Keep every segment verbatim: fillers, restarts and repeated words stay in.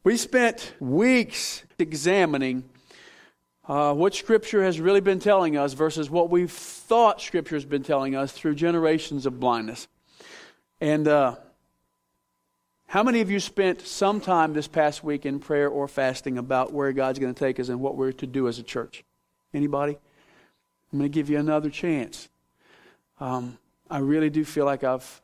We spent weeks examining uh, what Scripture has really been telling us versus what we've thought Scripture has been telling us through generations of blindness. And uh, how many of you spent some time this past week in prayer or fasting about where God's going to take us and what we're to do as a church? Anybody? I'm going to give you another chance. Um, I really do feel like I've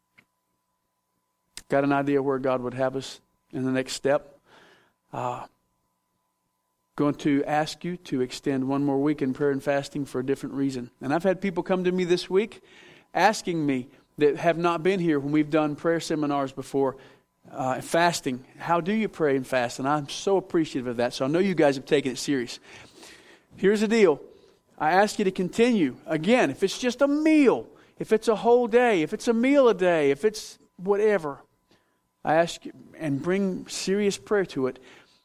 got an idea where God would have us in the next step. Uh, going to ask you to extend one more week in prayer and fasting for a different reason. And I've had people come to me this week asking me that have not been here when we've done prayer seminars before, uh, fasting. How do you pray and fast? And I'm so appreciative of that. So I know you guys have taken it serious. Here's the deal. I ask you to continue. Again, if it's just a meal, if it's a whole day, if it's a meal a day, if it's whatever, I ask you, and bring serious prayer to it,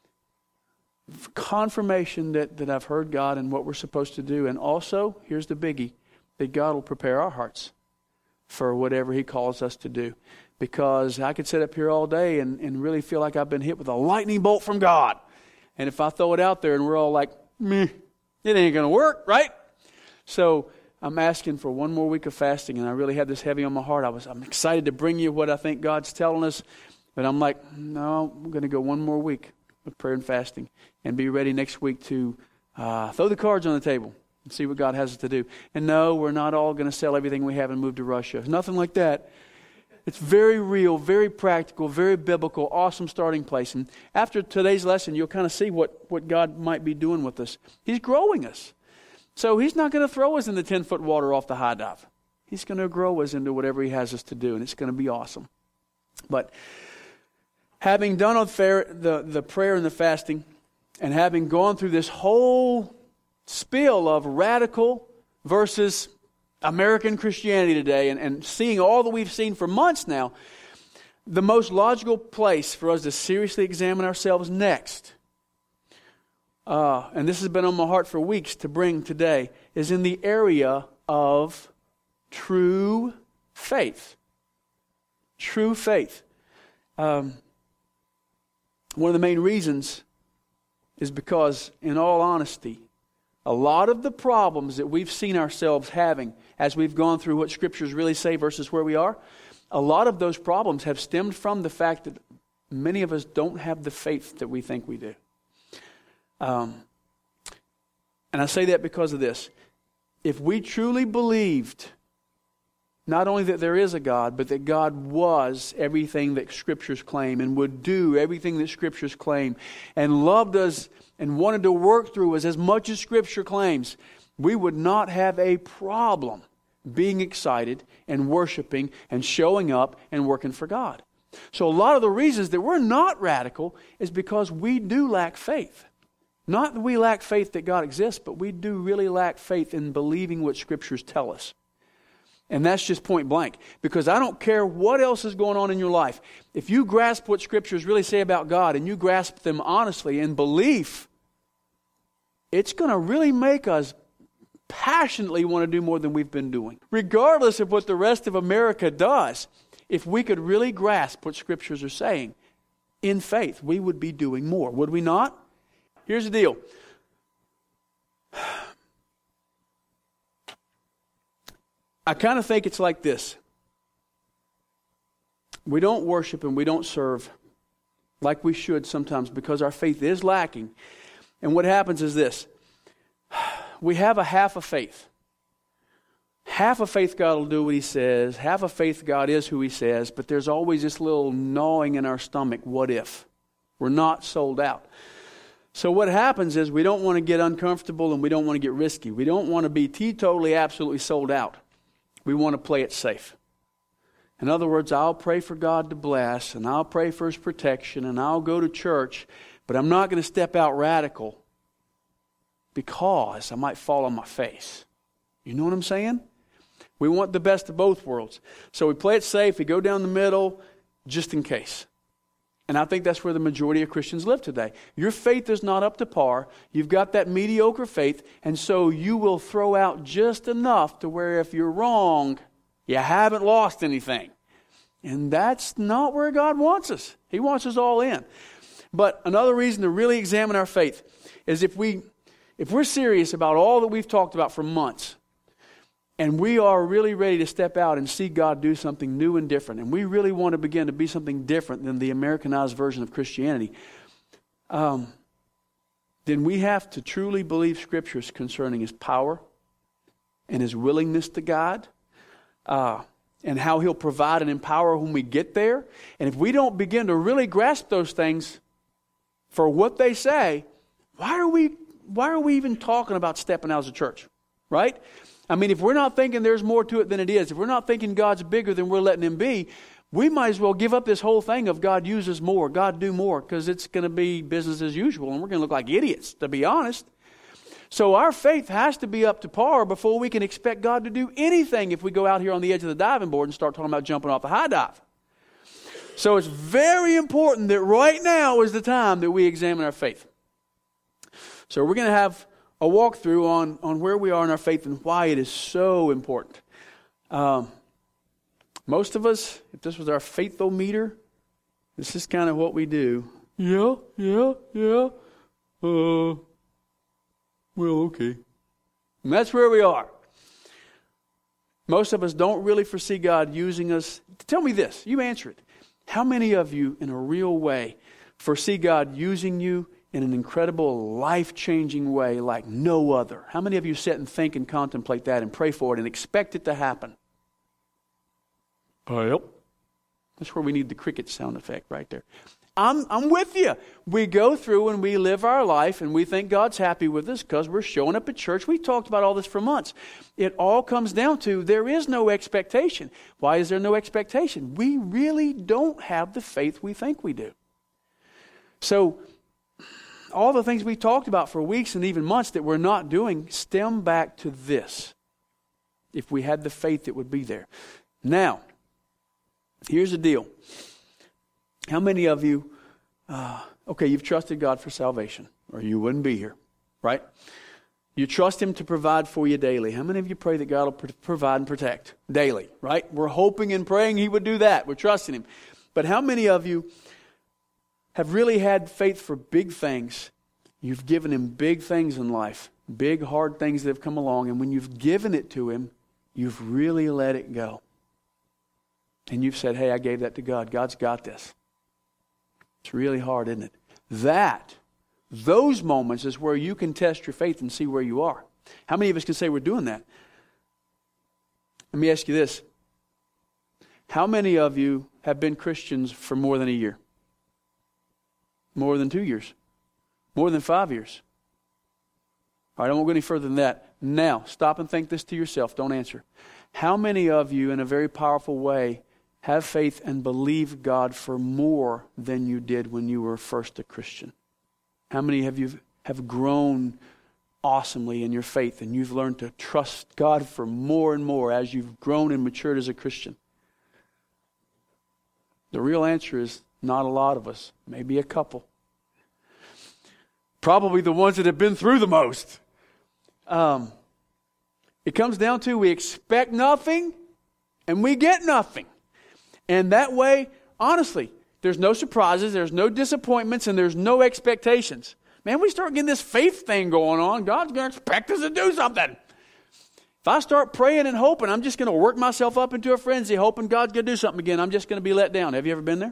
confirmation that, that I've heard God and what we're supposed to do. And also, here's the biggie, that God will prepare our hearts for whatever He calls us to do. Because I could sit up here all day and, and really feel like I've been hit with a lightning bolt from God. And if I throw it out there and we're all like, meh, it ain't going to work, right? So I'm asking for one more week of fasting, and I really had this heavy on my heart. I was, I'm excited to bring you what I think God's telling us, but I'm like, no, I'm going to go one more week of prayer and fasting and be ready next week to uh, throw the cards on the table and see what God has us to do. And no, we're not all going to sell everything we have and move to Russia. Nothing like that. It's very real, very practical, very biblical, awesome starting place. And after today's lesson, you'll kind of see what, what God might be doing with us. He's growing us. So He's not going to throw us in the ten-foot water off the high dive. He's going to grow us into whatever He has us to do, and it's going to be awesome. But having done the, the prayer and the fasting, and having gone through this whole spiel of radical versus American Christianity today, and, and seeing all that we've seen for months now, the most logical place for us to seriously examine ourselves next, uh, and this has been on my heart for weeks to bring today, is in the area of true faith. True faith. Um, one of the main reasons is because, in all honesty, a lot of the problems that we've seen ourselves having as we've gone through what Scriptures really say versus where we are, a lot of those problems have stemmed from the fact that many of us don't have the faith that we think we do. Um, and I say that because of this. If we truly believed not only that there is a God, but that God was everything that Scriptures claim and would do everything that Scriptures claim and loved us and wanted to work through us as much as Scripture claims, we would not have a problem being excited and worshiping and showing up and working for God. So a lot of the reasons that we're not radical is because we do lack faith. Not that we lack faith that God exists, but we do really lack faith in believing what Scriptures tell us. And that's just point blank. Because I don't care what else is going on in your life. If you grasp what Scriptures really say about God and you grasp them honestly in belief, it's going to really make us passionately want to do more than we've been doing. Regardless of what the rest of America does, if we could really grasp what Scriptures are saying in faith, we would be doing more. Would we not? Here's the deal. I kind of think it's like this. We don't worship and we don't serve like we should sometimes because our faith is lacking. And what happens is this. We have a half of faith. Half of faith God will do what He says. Half of faith God is who He says. But there's always this little gnawing in our stomach. What if? We're not sold out. So what happens is we don't want to get uncomfortable and we don't want to get risky. We don't want to be teetotally absolutely sold out. We want to play it safe. In other words, I'll pray for God to bless, and I'll pray for His protection, and I'll go to church, but I'm not going to step out radical because I might fall on my face. You know what I'm saying? We want the best of both worlds. So we play it safe, we go down the middle, just in case. And I think that's where the majority of Christians live today. Your faith is not up to par. You've got that mediocre faith, and so you will throw out just enough to where if you're wrong, you haven't lost anything. And that's not where God wants us. He wants us all in. But another reason to really examine our faith is if we, if we're serious about all that we've talked about for months, and we are really ready to step out and see God do something new and different, and we really want to begin to be something different than the Americanized version of Christianity, um, then we have to truly believe Scriptures concerning His power and His willingness to guide, uh, and how He'll provide and empower when we get there. And if we don't begin to really grasp those things for what they say, why are we why are we even talking about stepping out as a church? Right? I mean, if we're not thinking there's more to it than it is, if we're not thinking God's bigger than we're letting Him be, we might as well give up this whole thing of God uses more, God do more, because it's going to be business as usual, and we're going to look like idiots, to be honest. So our faith has to be up to par before we can expect God to do anything if we go out here on the edge of the diving board and start talking about jumping off the high dive. So it's very important that right now is the time that we examine our faith. So we're going to have a walkthrough on, on where we are in our faith and why it is so important. Um, most of us, if this was our faithometer, this is kind of what we do. Yeah, yeah, yeah. Uh, well, okay. And that's where we are. Most of us don't really foresee God using us. Tell me this. You answer it. How many of you, in a real way, foresee God using you in an incredible, life-changing way like no other? How many of you sit and think and contemplate that and pray for it and expect it to happen? Well, that's where we need the cricket sound effect right there. I'm, I'm with you. We go through and we live our life and we think God's happy with us because we're showing up at church. We talked about all this for months. It all comes down to there is no expectation. Why is there no expectation? We really don't have the faith we think we do. So, all the things we talked about for weeks and even months that we're not doing stem back to this. If we had the faith, it would be there. Now, here's the deal. How many of you, uh, okay, you've trusted God for salvation, or you wouldn't be here, right? You trust Him to provide for you daily. How many of you pray that God will pr- provide and protect daily, right? We're hoping and praying He would do that. We're trusting Him. But how many of you have really had faith for big things? You've given Him big things in life, big hard things that have come along, and when you've given it to Him, you've really let it go. And you've said, hey, I gave that to God. God's got this. It's really hard, isn't it? That, those moments is where you can test your faith and see where you are. How many of us can say we're doing that? Let me ask you this. How many of you have been Christians for more than a year? More than two years? More than five years? All right, I won't go any further than that. Now, stop and think this to yourself. Don't answer. How many of you, in a very powerful way, have faith and believe God for more than you did when you were first a Christian? How many of you have grown awesomely in your faith and you've learned to trust God for more and more as you've grown and matured as a Christian? The real answer is not a lot of us, maybe a couple. Probably the ones that have been through the most. Um, it comes down to we expect nothing and we get nothing. And that way, honestly, there's no surprises, there's no disappointments, and there's no expectations. Man, we start getting this faith thing going on, God's going to expect us to do something. If I start praying and hoping, I'm just going to work myself up into a frenzy, hoping God's going to do something again. I'm just going to be let down. Have you ever been there?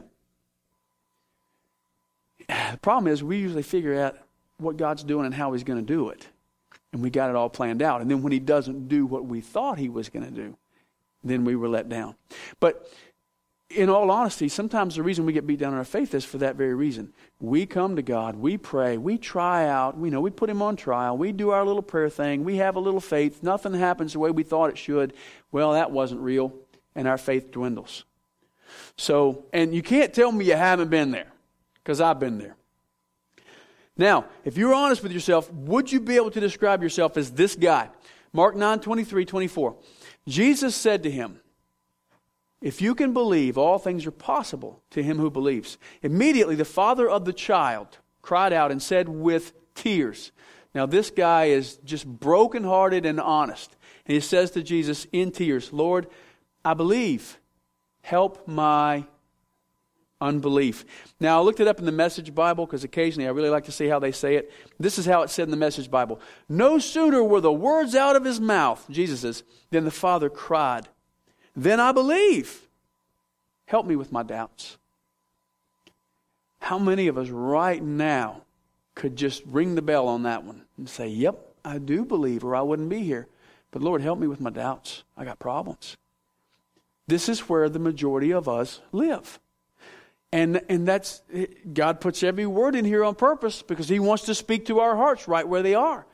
The problem is we usually figure out what God's doing and how He's going to do it. And we got it all planned out. And then when He doesn't do what we thought He was going to do, then we were let down. But in all honesty, sometimes the reason we get beat down in our faith is for that very reason. We come to God, we pray, we try out, we know we put Him on trial, we do our little prayer thing, we have a little faith, nothing happens the way we thought it should. Well, that wasn't real, and our faith dwindles. So, and you can't tell me you haven't been there, because I've been there. Now, if you're honest with yourself, would you be able to describe yourself as this guy? Mark nine, twenty-three, twenty-four. Jesus said to him, if you can believe, all things are possible to him who believes. Immediately, the father of the child cried out and said with tears. Now, this guy is just brokenhearted and honest. And he says to Jesus in tears, Lord, I believe. Help my unbelief. Now, I looked it up in the Message Bible because occasionally I really like to see how they say it. This is how it said in the Message Bible. No sooner were the words out of his mouth, Jesus's, than the Father cried, "Then I believe. Help me with my doubts." How many of us right now could just ring the bell on that one and say, "Yep, I do believe, or I wouldn't be here. But Lord, help me with my doubts. I got problems." This is where the majority of us live. And and that's, God puts every word in here on purpose because He wants to speak to our hearts right where they are.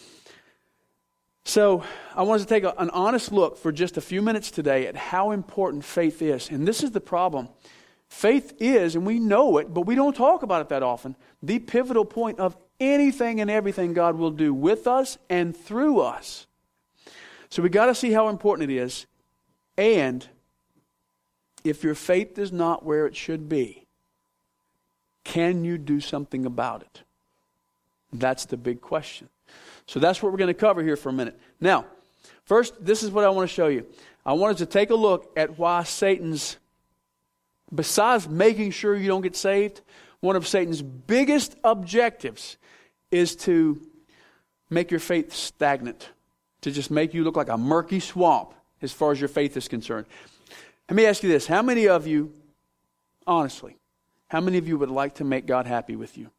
So I want us to take a, an honest look for just a few minutes today at how important faith is. And this is the problem. Faith is, and we know it, but we don't talk about it that often, the pivotal point of anything and everything God will do with us and through us. So we got to see how important it is. And if your faith is not where it should be, can you do something about it? That's the big question. So that's what we're going to cover here for a minute. Now, first, this is what I want to show you. I want us to take a look at why Satan's, besides making sure you don't get saved, one of Satan's biggest objectives is to make your faith stagnant, to just make you look like a murky swamp as far as your faith is concerned. Let me ask you this. How many of you, honestly, how many of you would like to make God happy with you?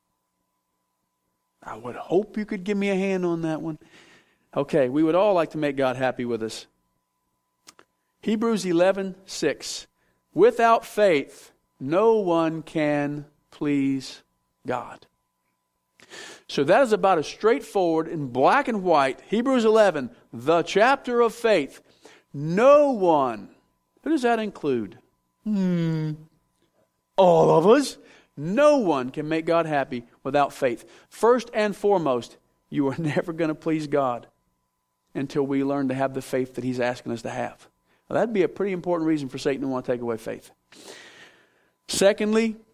I would hope you could give me a hand on that one. Okay, we would all like to make God happy with us. Hebrews eleven six. Without faith, no one can please God. So that is about as straightforward in black and white. Hebrews eleven, the chapter of faith. No one. Who does that include? Hmm. All of us. No one can make God happy without faith. First and foremost, you are never going to please God until we learn to have the faith that He's asking us to have. Well, that'd be a pretty important reason for Satan to want to take away faith. Secondly,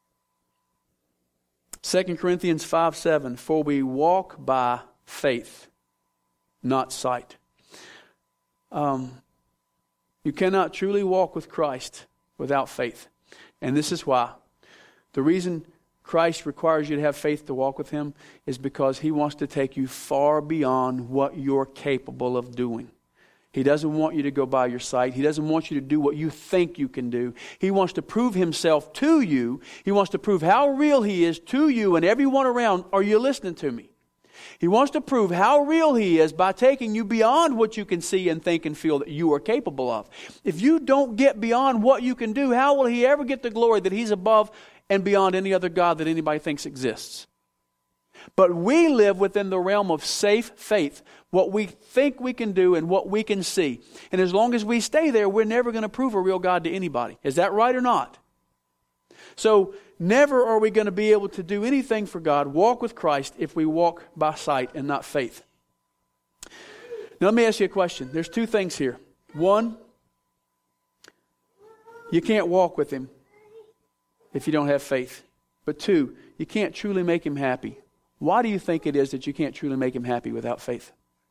Second Corinthians five seven, for we walk by faith, not sight. Um, you cannot truly walk with Christ without faith. And this is why. The reason Christ requires you to have faith to walk with Him is because He wants to take you far beyond what you're capable of doing. He doesn't want you to go by your sight. He doesn't want you to do what you think you can do. He wants to prove Himself to you. He wants to prove how real He is to you and everyone around. Are you listening to me? He wants to prove how real He is by taking you beyond what you can see and think and feel that you are capable of. If you don't get beyond what you can do, how will He ever get the glory that He's above and beyond any other God that anybody thinks exists? But we live within the realm of safe faith, what we think we can do and what we can see. And as long as we stay there, we're never going to prove a real God to anybody. Is that right or not? So never are we going to be able to do anything for God, walk with Christ, if we walk by sight and not faith. Now let me ask you a question. There's two things here. One, you can't walk with Him if you don't have faith. But two, you can't truly make Him happy. Why do you think it is that you can't truly make Him happy without faith?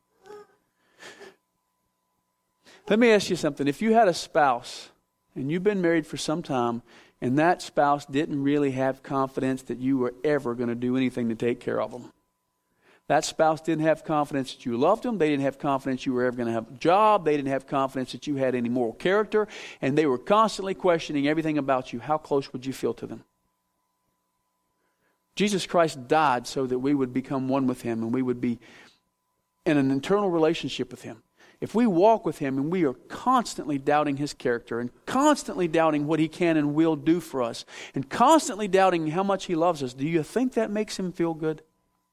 Let me ask you something. If you had a spouse and you've been married for some time and that spouse didn't really have confidence that you were ever going to do anything to take care of them. That spouse didn't have confidence that you loved them. They didn't have confidence you were ever going to have a job. They didn't have confidence that you had any moral character. And they were constantly questioning everything about you. How close would you feel to them? Jesus Christ died so that we would become one with Him and we would be in an internal relationship with Him. If we walk with Him and we are constantly doubting His character and constantly doubting what He can and will do for us and constantly doubting how much He loves us, do you think that makes Him feel good?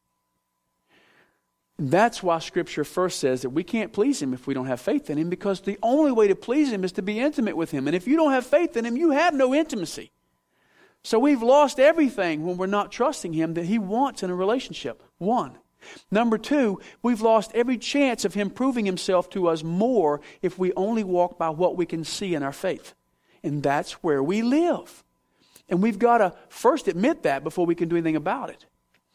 That's why Scripture first says that we can't please Him if we don't have faith in Him, because the only way to please Him is to be intimate with Him. And if you don't have faith in Him, you have no intimacy. So we've lost everything when we're not trusting Him that He wants in a relationship. One. Number two, we've lost every chance of Him proving Himself to us more if we only walk by what we can see in our faith. And that's where we live. And we've got to first admit that before we can do anything about it.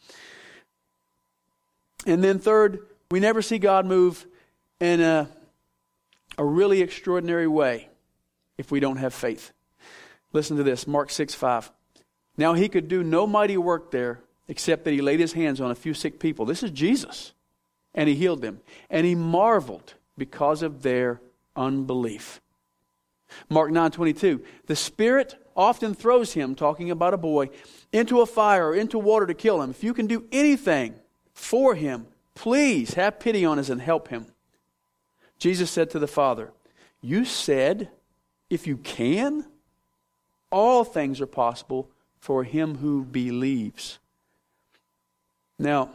And then third, we never see God move in a, a really extraordinary way if we don't have faith. Listen to this, Mark six five. Now he could do no mighty work there except that he laid his hands on a few sick people. This is Jesus. And he healed them. And he marveled because of their unbelief. Mark nine twenty-two. The Spirit often throws him, talking about a boy, into a fire or into water to kill him. If you can do anything for him, please have pity on us and help him. Jesus said to the Father, you said, if you can, all things are possible for him who believes. Now,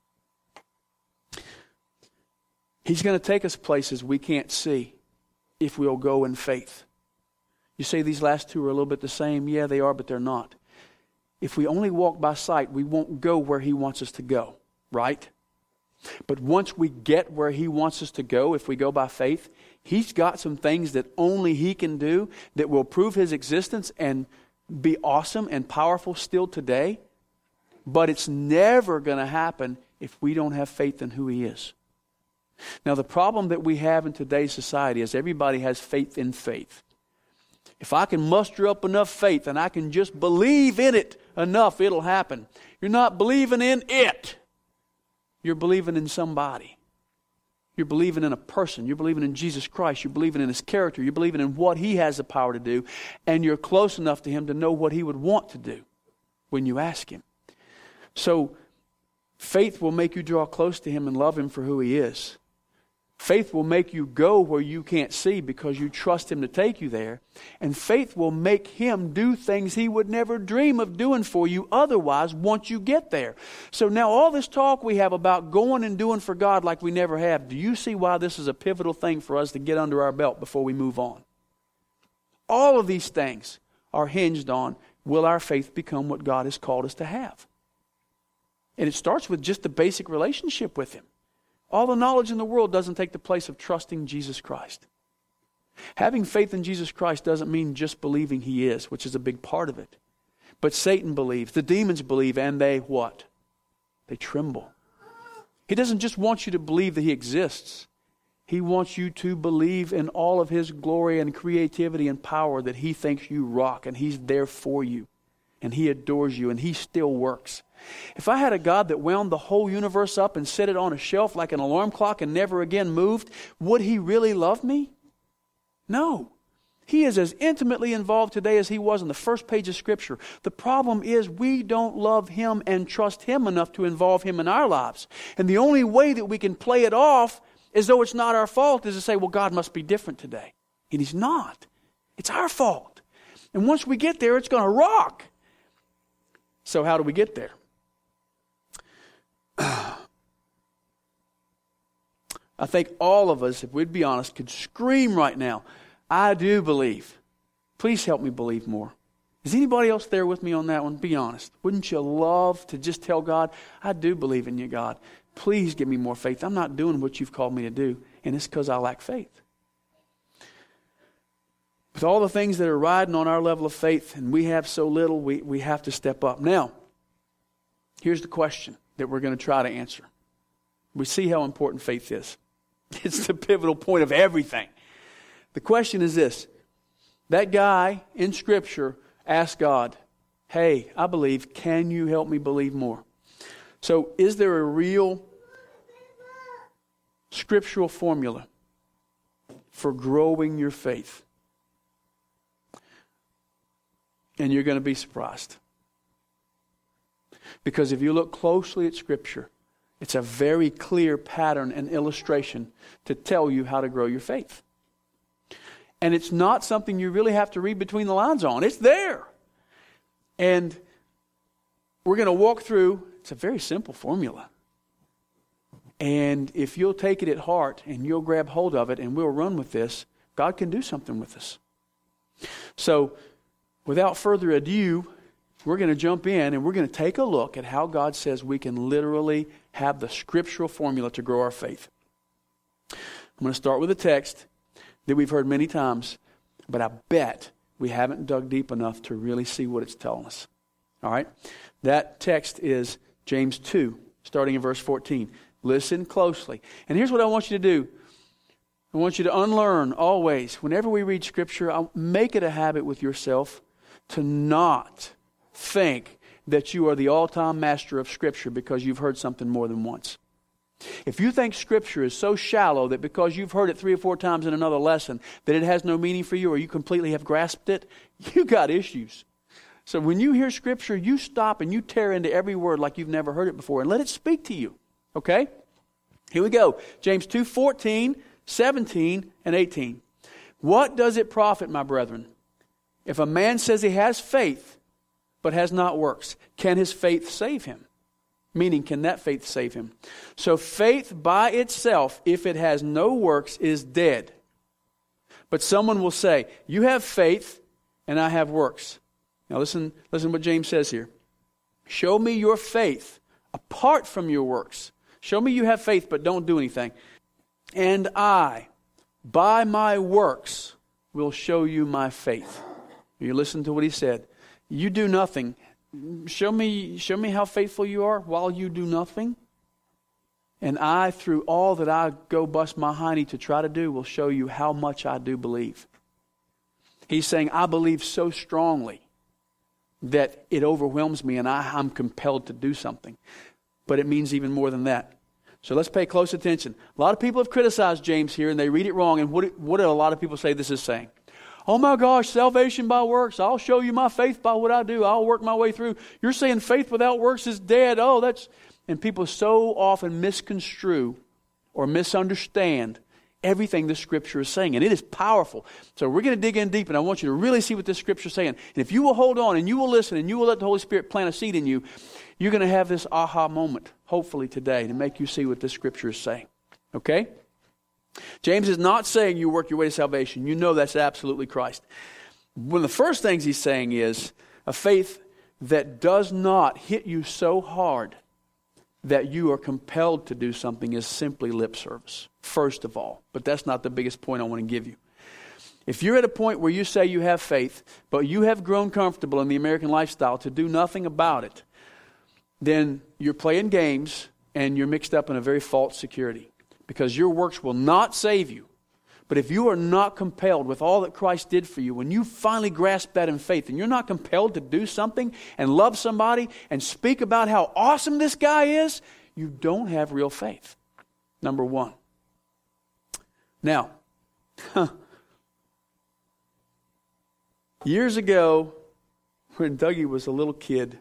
he's going to take us places we can't see if we'll go in faith. You say these last two are a little bit the same. Yeah, they are, but they're not. If we only walk by sight, we won't go where he wants us to go, right? But once we get where he wants us to go, if we go by faith, he's got some things that only he can do that will prove his existence and be awesome and powerful still today. But it's never going to happen if we don't have faith in who he is. Now, the problem that we have in today's society is everybody has faith in faith. If I can muster up enough faith and I can just believe in it enough, it'll happen. You're not believing in it. You're believing in somebody. You're believing in a person. You're believing in Jesus Christ. You're believing in his character. You're believing in what he has the power to do. And you're close enough to him to know what he would want to do when you ask him. So, faith will make you draw close to him and love him for who he is. Faith will make you go where you can't see because you trust him to take you there. And faith will make him do things he would never dream of doing for you otherwise once you get there. So now all this talk we have about going and doing for God like we never have, do you see why this is a pivotal thing for us to get under our belt before we move on? All of these things are hinged on, will our faith become what God has called us to have? And it starts with just the basic relationship with him. All the knowledge in the world doesn't take the place of trusting Jesus Christ. Having faith in Jesus Christ doesn't mean just believing he is, which is a big part of it. But Satan believes, the demons believe, and they what? They tremble. He doesn't just want you to believe that he exists. He wants you to believe in all of his glory and creativity and power, that he thinks you rock and he's there for you. And he adores you and he still works. If I had a God that wound the whole universe up and set it on a shelf like an alarm clock and never again moved, would he really love me? No. He is as intimately involved today as he was in the first page of Scripture. The problem is we don't love him and trust him enough to involve him in our lives. And the only way that we can play it off as though it's not our fault is to say, well, God must be different today. And he's not. It's our fault. And once we get there, it's going to rock. So how do we get there? I think all of us, if we'd be honest, could scream right now, I do believe. Please help me believe more. Is anybody else there with me on that one? Be honest. Wouldn't you love to just tell God, I do believe in you, God. Please give me more faith. I'm not doing what you've called me to do, and it's because I lack faith. With all the things that are riding on our level of faith, and we have so little, we, we have to step up. Now, here's the question that we're going to try to answer. We see how important faith is. It's the pivotal point of everything. The question is this. That guy in Scripture asked God, hey, I believe, can you help me believe more? So is there a real scriptural formula for growing your faith? And you're going to be surprised. Because if you look closely at Scripture, it's a very clear pattern and illustration to tell you how to grow your faith. And it's not something you really have to read between the lines on. It's there. And we're going to walk through, it's a very simple formula. And if you'll take it at heart and you'll grab hold of it and we'll run with this, God can do something with us. So, without further ado, we're going to jump in and we're going to take a look at how God says we can literally have the scriptural formula to grow our faith. I'm going to start with a text that we've heard many times, but I bet we haven't dug deep enough to really see what it's telling us. All right? That text is James two, starting in verse fourteen. Listen closely. And here's what I want you to do. I want you to unlearn always. Whenever we read Scripture, I'll make it a habit with yourself to not think that you are the all-time master of Scripture because you've heard something more than once. If you think Scripture is so shallow that because you've heard it three or four times in another lesson that it has no meaning for you or you completely have grasped it, you got issues. So when you hear Scripture, you stop and you tear into every word like you've never heard it before and let it speak to you. Okay? Here we go. James two fourteen, seventeen, and eighteen. What does it profit, my brethren, if a man says he has faith but has not works? Can his faith save him? Meaning, can that faith save him? So faith by itself, if it has no works, is dead. But someone will say, you have faith and I have works. Now listen, listen what James says here. Show me your faith apart from your works. Show me you have faith but don't do anything. And I, by my works, will show you my faith. You listen to what he said. You do nothing. Show me, show me how faithful you are while you do nothing. And I, through all that I go bust my hiney to try to do, will show you how much I do believe. He's saying, I believe so strongly that it overwhelms me and I, I'm compelled to do something. But it means even more than that. So let's pay close attention. A lot of people have criticized James here and they read it wrong. And what, what do a lot of people say this is saying? Oh my gosh, salvation by works. I'll show you my faith by what I do. I'll work my way through. You're saying faith without works is dead. Oh, that's... And people so often misconstrue or misunderstand everything the Scripture is saying. And it is powerful. So we're going to dig in deep, and I want you to really see what this Scripture is saying. And if you will hold on and you will listen and you will let the Holy Spirit plant a seed in you, you're going to have this aha moment, hopefully today, to make you see what this Scripture is saying. Okay? James is not saying you work your way to salvation. You know that's absolutely Christ. One of the first things he's saying is a faith that does not hit you so hard that you are compelled to do something is simply lip service, first of all. But that's not the biggest point I want to give you. If you're at a point where you say you have faith, but you have grown comfortable in the American lifestyle to do nothing about it, then you're playing games and you're mixed up in a very false security. Because your works will not save you. But if you are not compelled with all that Christ did for you, when you finally grasp that in faith, and you're not compelled to do something and love somebody and speak about how awesome this guy is, you don't have real faith. Number one. Now, huh, years ago, when Dougie was a little kid,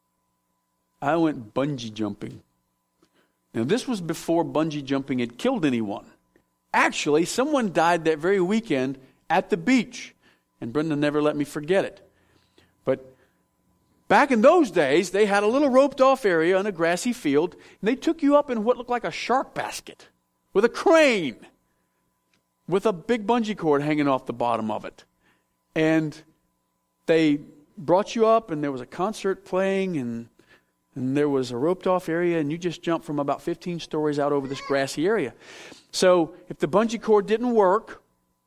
I went bungee jumping. Now, this was before bungee jumping had killed anyone. Actually, someone died that very weekend at the beach. And Brenda never let me forget it. But back in those days, they had a little roped off area on a grassy field. And they took you up in what looked like a shark basket with a crane with a big bungee cord hanging off the bottom of it. And they brought you up and there was a concert playing and And there was a roped off area and you just jumped from about fifteen stories out over this grassy area. So if the bungee cord didn't work,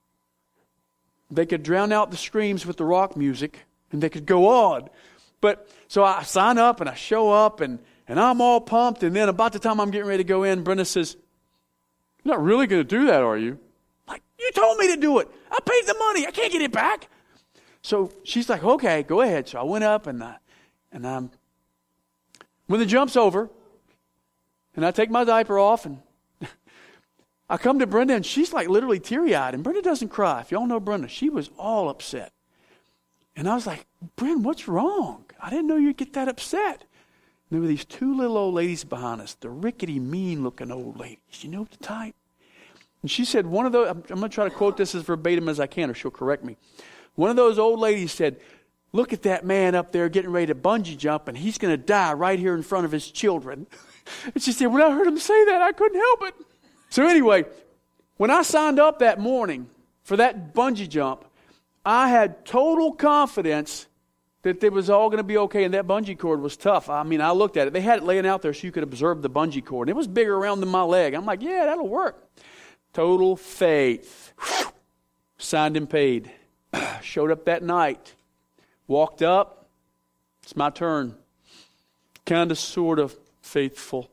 they could drown out the screams with the rock music and they could go on. But so I sign up and I show up and, and I'm all pumped. And then about the time I'm getting ready to go in, Brenda says, "You're not really going to do that, are you?" I'm like, "You told me to do it. I paid the money. I can't get it back." So she's like, "Okay, go ahead." So I went up and I, and I'm, when the jump's over, and I take my diaper off, and I come to Brenda, and she's like literally teary-eyed. And Brenda doesn't cry. If y'all know Brenda, she was all upset. And I was like, "Brenda, what's wrong? I didn't know you'd get that upset." And there were these two little old ladies behind us, the rickety, mean-looking old ladies. You know the type? And she said, one of those, I'm, I'm going to try to quote this as verbatim as I can, or she'll correct me. One of those old ladies said, "Look at that man up there getting ready to bungee jump, and he's going to die right here in front of his children." And she said, "When I heard him say that, I couldn't help it." So anyway, when I signed up that morning for that bungee jump, I had total confidence that it was all going to be okay, and that bungee cord was tough. I mean, I looked at it. They had it laying out there so you could observe the bungee cord. It was bigger around than my leg. I'm like, yeah, that'll work. Total faith. Whew. Signed and paid. Showed up that night. Walked up. It's my turn. Kind of, sort of faithful.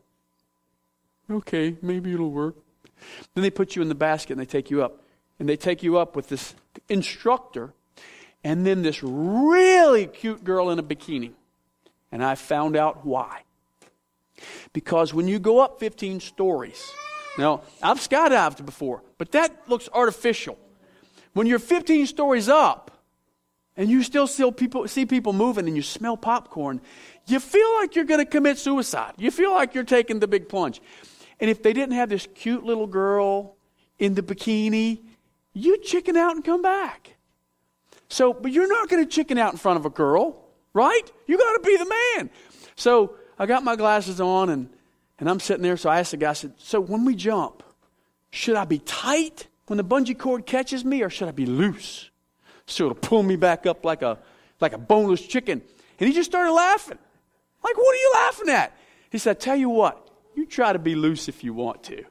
Okay, maybe it'll work. Then they put you in the basket and they take you up. And they take you up with this instructor. and then this really cute girl in a bikini. And I found out why. Because when you go up fifteen stories, now I've skydived before, but that looks artificial. When you're fifteen stories up and you still see people, see people moving and you smell popcorn, you feel like you're going to commit suicide. You feel like you're taking the big plunge. And if they didn't have this cute little girl in the bikini, you'd chicken out and come back. So, but you're not going to chicken out in front of a girl, right? You got to be the man. So I got my glasses on and, and I'm sitting there. So I asked the guy, I said, so when we jump, should I be tight when the bungee cord catches me, or should I be loose so it'll pull me back up like a like a boneless chicken? And he just started laughing. Like, what are you laughing at? He said, tell you what, you try to be loose if you want to.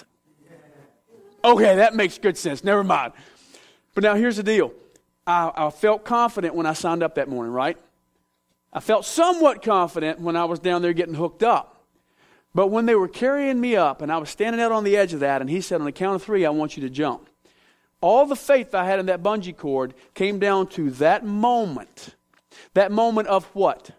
Okay, that makes good sense. Never mind. But now here's the deal. I, I felt confident when I signed up that morning, right? I felt somewhat confident when I was down there getting hooked up. But when they were carrying me up and I was standing out on the edge of that, and he said, on the count of three, I want you to jump. All the faith I had in that bungee cord came down to that moment. That moment of what?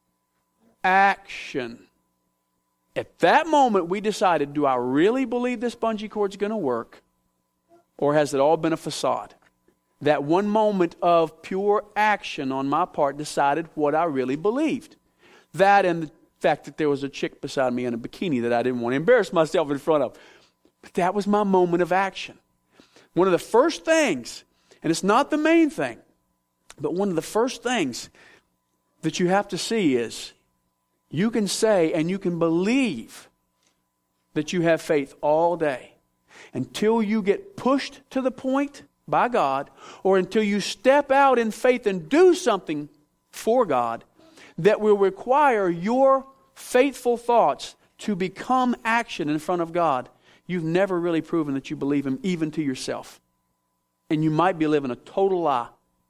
Action. At that moment, we decided, do I really believe this bungee cord's going to work? Or has it all been a facade? That one moment of pure action on my part decided what I really believed. That and the fact that there was a chick beside me in a bikini that I didn't want to embarrass myself in front of. But that was my moment of action. One of the first things, and it's not the main thing, but one of the first things that you have to see is you can say and you can believe that you have faith all day until you get pushed to the point by God, or until you step out in faith and do something for God that will require your faithful thoughts to become action in front of God. You've never really proven that you believe Him, even to yourself. And you might be living a total lie.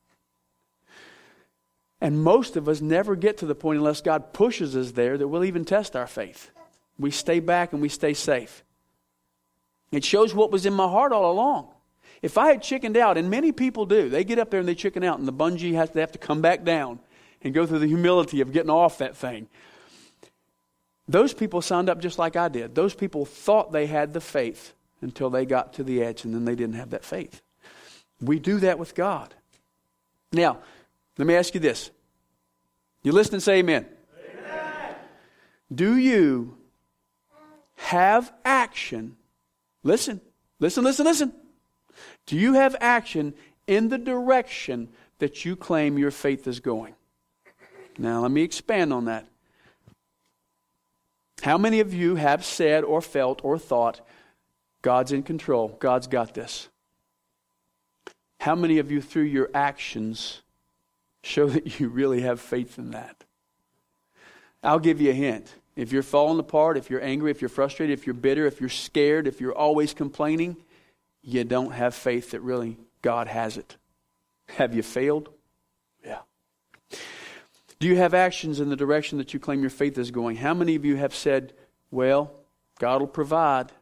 And most of us never get to the point, unless God pushes us there, that we'll even test our faith. We stay back and we stay safe. It shows what was in my heart all along. If I had chickened out, and many people do, they get up there and they chicken out, and the bungee has they have to come back down and go through the humility of getting off that thing. Those people signed up just like I did. Those people thought they had the faith until they got to the edge, and then they didn't have that faith. We do that with God. Now, let me ask you this. You listen and say amen. Amen. Do you have action? Listen, listen, listen, listen. Do you have action in the direction that you claim your faith is going? Now, let me expand on that. How many of you have said or felt or thought, God's in control, God's got this? How many of you, through your actions, show that you really have faith in that? I'll give you a hint. If you're falling apart, if you're angry, if you're frustrated, if you're bitter, if you're scared, if you're always complaining, you don't have faith that really God has it. Have you failed? Yeah. Do you have actions in the direction that you claim your faith is going? How many of you have said, well, God will provide,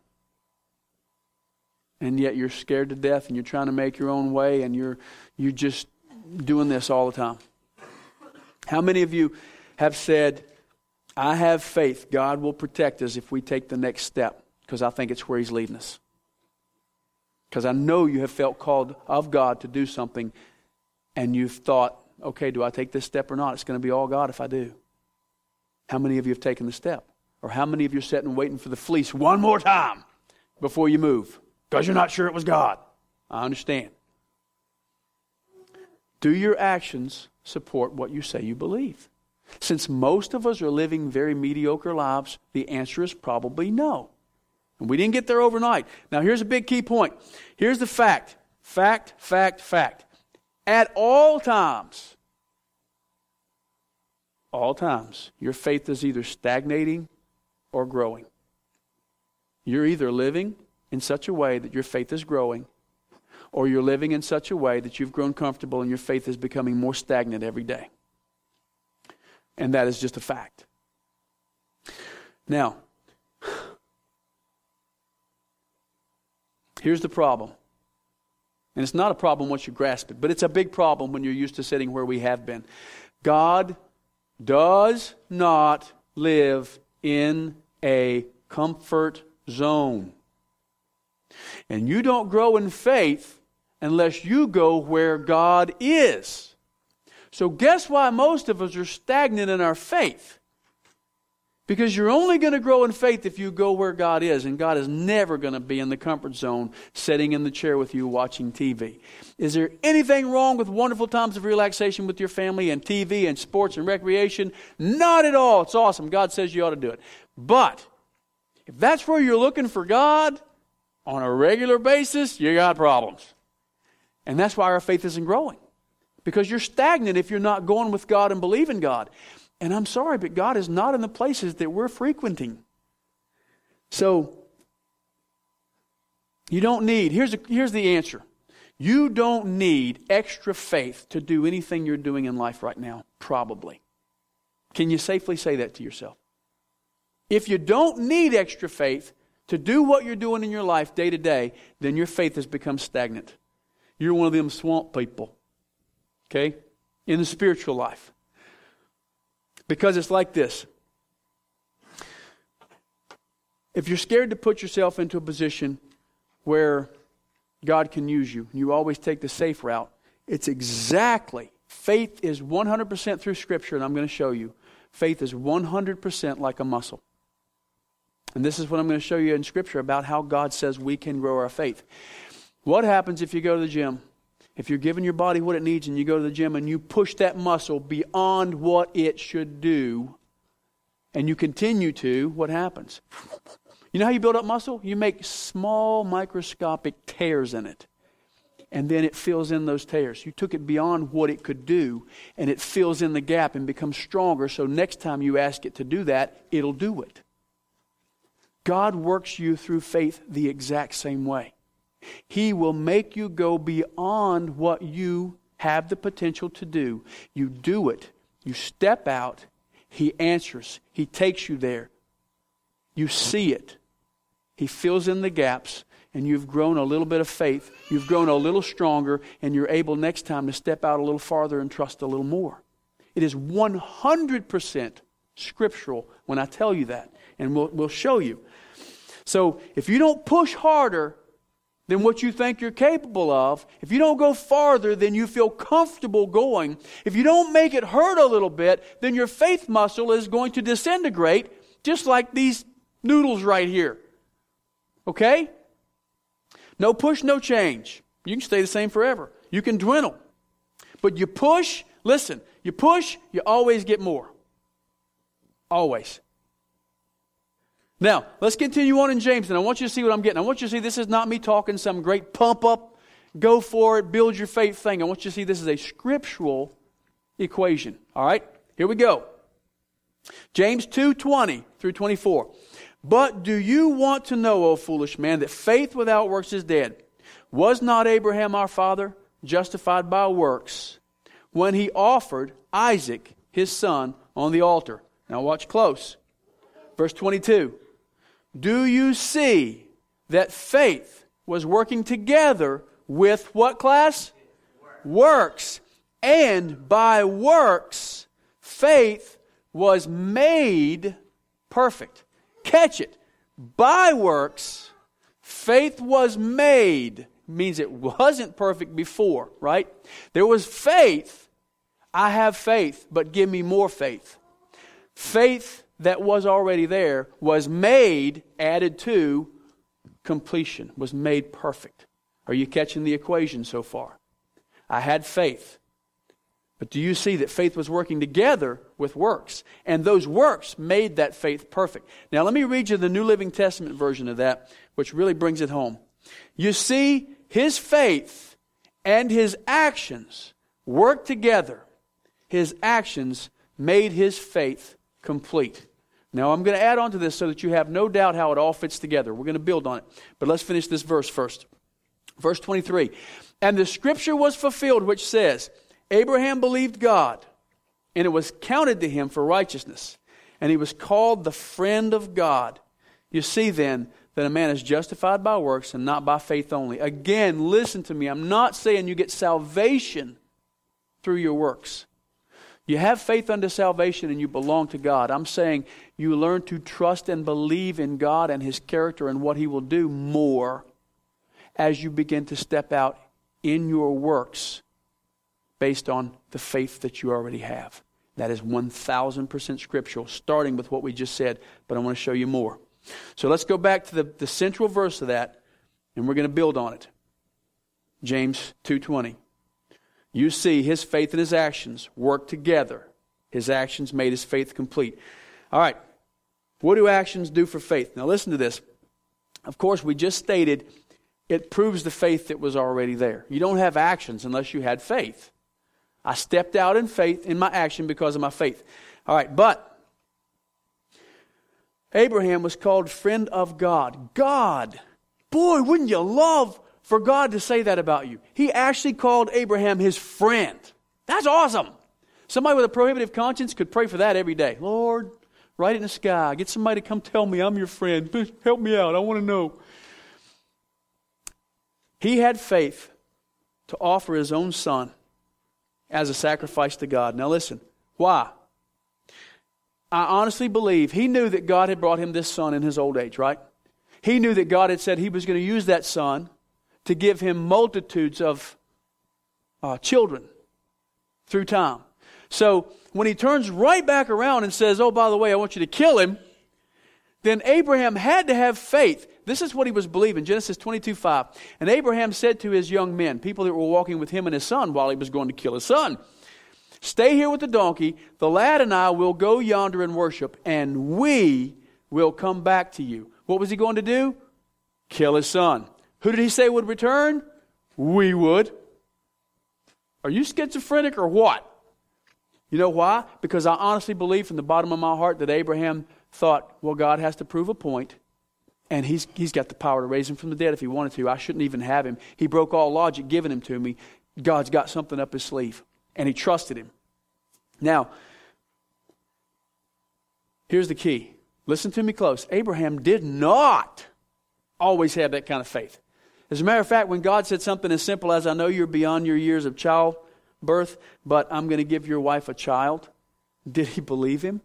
and yet you're scared to death and you're trying to make your own way and you're you're just doing this all the time? How many of you have said, I have faith God will protect us if we take the next step, because I think it's where He's leading us? Because I know you have felt called of God to do something, and you've thought, okay, do I take this step or not? It's going to be all God if I do. How many of you have taken the step? Or how many of you are sitting waiting for the fleece one more time before you move? Because you're not sure it was God. I understand. Do your actions support what you say you believe? Since most of us are living very mediocre lives, the answer is probably no. And we didn't get there overnight. Now here's a big key point. Here's the fact. Fact, fact, fact. At all times, all times, your faith is either stagnating or growing. You're either living in such a way that your faith is growing, or you're living in such a way that you've grown comfortable and your faith is becoming more stagnant every day. And that is just a fact. Now, here's the problem. And it's not a problem once you grasp it, but it's a big problem when you're used to sitting where we have been. God does not live in a comfort zone. And you don't grow in faith unless you go where God is. So guess why most of us are stagnant in our faith? Because you're only going to grow in faith if you go where God is. And God is never going to be in the comfort zone sitting in the chair with you watching T V. Is there anything wrong with wonderful times of relaxation with your family and T V and sports and recreation? Not at all. It's awesome. God says you ought to do it. But if that's where you're looking for God on a regular basis, you got problems. And that's why our faith isn't growing. Because you're stagnant if you're not going with God and believing God. And I'm sorry, but God is not in the places that we're frequenting. So, you don't need, here's, a, here's the answer. You don't need extra faith to do anything you're doing in life right now, probably. Can you safely say that to yourself? If you don't need extra faith to do what you're doing in your life day to day, then your faith has become stagnant. You're one of them swamp people, okay, in the spiritual life. Because it's like this. If you're scared to put yourself into a position where God can use you, you always take the safe route. It's exactly, faith is one hundred percent through Scripture, and I'm going to show you. Faith is one hundred percent like a muscle. And this is what I'm going to show you in Scripture about how God says we can grow our faith. What happens if you go to the gym? If you're giving your body what it needs and you go to the gym and you push that muscle beyond what it should do, and you continue to, what happens? You know how you build up muscle? You make small microscopic tears in it. And then it fills in those tears. You took it beyond what it could do, and it fills in the gap and becomes stronger, so next time you ask it to do that, it'll do it. God works you through faith the exact same way. He will make you go beyond what you have the potential to do. You do it. You step out. He answers. He takes you there. You see it. He fills in the gaps, and you've grown a little bit of faith. You've grown a little stronger, and you're able next time to step out a little farther and trust a little more. It is one hundred percent scriptural when I tell you that, and we'll, we'll show you. So if you don't push harder than what you think you're capable of, if you don't go farther than you feel comfortable going, if you don't make it hurt a little bit, then your faith muscle is going to disintegrate, just like these noodles right here. Okay? No push, no change. You can stay the same forever. You can dwindle. But you push, listen, you push, you always get more. Always. Now, let's continue on in James, and I want you to see what I'm getting. I want you to see this is not me talking some great pump up, go for it, build your faith thing. I want you to see this is a scriptural equation. All right? Here we go. James two twenty through twenty-four. But do you want to know, O foolish man, that faith without works is dead? Was not Abraham our father justified by works when he offered Isaac, his son, on the altar? Now watch close. Verse twenty-two. Do you see that faith was working together with what class? Works. And by works, faith was made perfect. Catch it. By works, faith was made. Means it wasn't perfect before, right? There was faith. I have faith, but give me more faith. Faith that was already there was made, added to, completion, was made perfect. Are you catching the equation so far? I had faith. But do you see that faith was working together with works? And those works made that faith perfect. Now let me read you the New Living Testament version of that, which really brings it home. You see, his faith and his actions worked together. His actions made his faith complete. Now I'm going to add on to this so that you have no doubt how it all fits together. We're going to build on it. But let's finish this verse first. Verse twenty-three. And the scripture was fulfilled which says, Abraham believed God, and it was counted to him for righteousness. And he was called the friend of God. You see then that a man is justified by works and not by faith only. Again, listen to me. I'm not saying you get salvation through your works. You have faith unto salvation and you belong to God. I'm saying you learn to trust and believe in God and His character and what He will do more as you begin to step out in your works based on the faith that you already have. That is one thousand percent scriptural, starting with what we just said, but I want to show you more. So let's go back to the, the central verse of that, and we're going to build on it. James two twenty. You see his faith and his actions work together. His actions made his faith complete. All right. What do actions do for faith? Now listen to this. Of course, we just stated it proves the faith that was already there. You don't have actions unless you had faith. I stepped out in faith, in my action, because of my faith. All right, but Abraham was called friend of God. God. Boy, wouldn't you love for God to say that about you? He actually called Abraham his friend. That's awesome. Somebody with a prohibitive conscience could pray for that every day. Lord, write it in the sky. Get somebody to come tell me I'm your friend. Help me out. I want to know. He had faith to offer his own son as a sacrifice to God. Now listen, why? I honestly believe he knew that God had brought him this son in his old age, right? He knew that God had said He was going to use that son to give him multitudes of uh, children through time. So when he turns right back around and says, oh, by the way, I want you to kill him, then Abraham had to have faith. This is what he was believing. Genesis twenty-two five. And Abraham said to his young men, people that were walking with him and his son while he was going to kill his son, stay here with the donkey. The lad and I will go yonder and worship, and we will come back to you. What was he going to do? Kill his son. Who did he say would return? We would. Are you schizophrenic or what? You know why? Because I honestly believe from the bottom of my heart that Abraham thought, well, God has to prove a point, and he's he's got the power to raise him from the dead if he wanted to. I shouldn't even have him. He broke all logic given him to me. God's got something up his sleeve, and he trusted him. Now, here's the key. Listen to me close. Abraham did not always have that kind of faith. As a matter of fact, when God said something as simple as, I know you're beyond your years of childbirth, but I'm going to give your wife a child, did he believe him?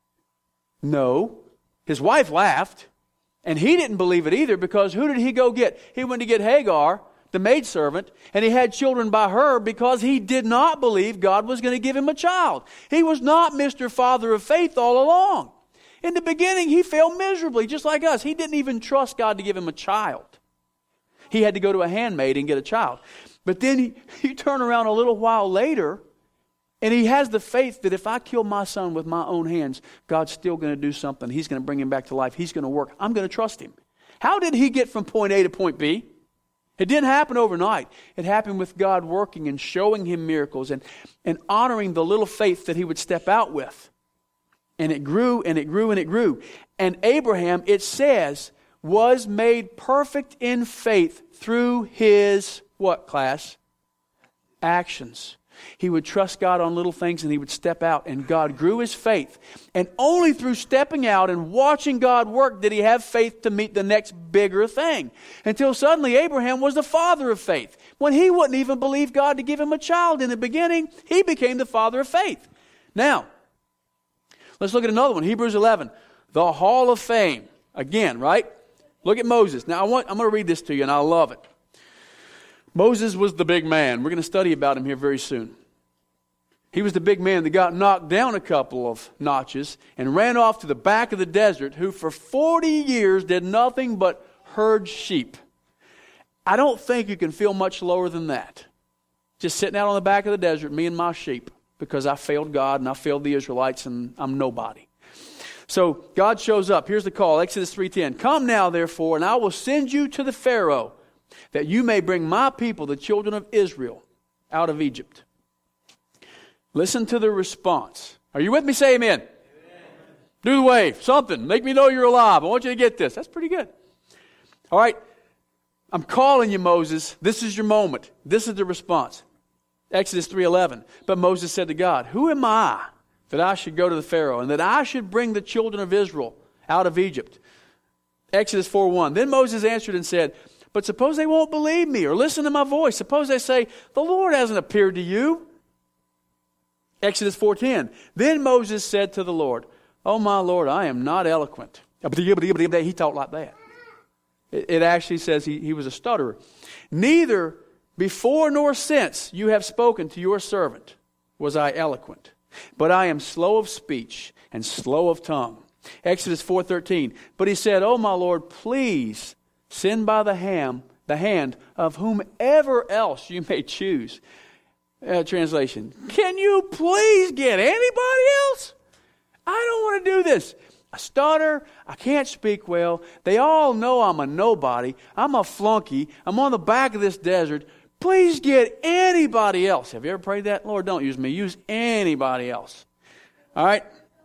No. His wife laughed, and he didn't believe it either, because who did he go get? He went to get Hagar, the maidservant, and he had children by her because he did not believe God was going to give him a child. He was not Mister Father of Faith all along. In the beginning, he failed miserably, just like us. He didn't even trust God to give him a child. He had to go to a handmaid and get a child. But then he, he turned around a little while later, and he has the faith that if I kill my son with my own hands, God's still going to do something. He's going to bring him back to life. He's going to work. I'm going to trust him. How did he get from point A to point B? It didn't happen overnight. It happened with God working and showing him miracles and, and honoring the little faith that he would step out with. And it grew and it grew and it grew. And Abraham, it says, was made perfect in faith through his, what class? Actions. He would trust God on little things and he would step out, and God grew his faith. And only through stepping out and watching God work did he have faith to meet the next bigger thing. Until suddenly Abraham was the father of faith. When he wouldn't even believe God to give him a child in the beginning, he became the father of faith. Now, let's look at another one. Hebrews eleven. The Hall of Fame. Again, right? Look at Moses. Now, I want, I'm going to read this to you, and I love it. Moses was the big man. We're going to study about him here very soon. He was the big man that got knocked down a couple of notches and ran off to the back of the desert, who for forty years did nothing but herd sheep. I don't think you can feel much lower than that. Just sitting out on the back of the desert, me and my sheep, because I failed God and I failed the Israelites and I'm nobody. So God shows up. Here's the call, Exodus three ten. Come now, therefore, and I will send you to the Pharaoh, that you may bring my people, the children of Israel, out of Egypt. Listen to the response. Are you with me? Say amen. Amen. Do the wave. Something. Make me know you're alive. I want you to get this. That's pretty good. All right. I'm calling you, Moses. This is your moment. This is the response. Exodus three eleven. But Moses said to God, who am I that I should go to the Pharaoh, and that I should bring the children of Israel out of Egypt? Exodus four one. Then Moses answered and said, but suppose they won't believe me or listen to my voice. Suppose they say, the Lord hasn't appeared to you. Exodus four ten. Then Moses said to the Lord, oh my Lord, I am not eloquent. He talked like that. It, it actually says he, he was a stutterer. Neither before nor since you have spoken to your servant was I eloquent, but I am slow of speech and slow of tongue. Exodus four thirteen. But he said, oh my Lord, please send by the hand, the hand of whomever else you may choose. Uh, translation. Can you please get anybody else? I don't want to do this. I stutter. I can't speak well. They all know I'm a nobody. I'm a flunky. I'm on the back of this desert. Please get anybody else. Have you ever prayed that? Lord, don't use me. Use anybody else. All right.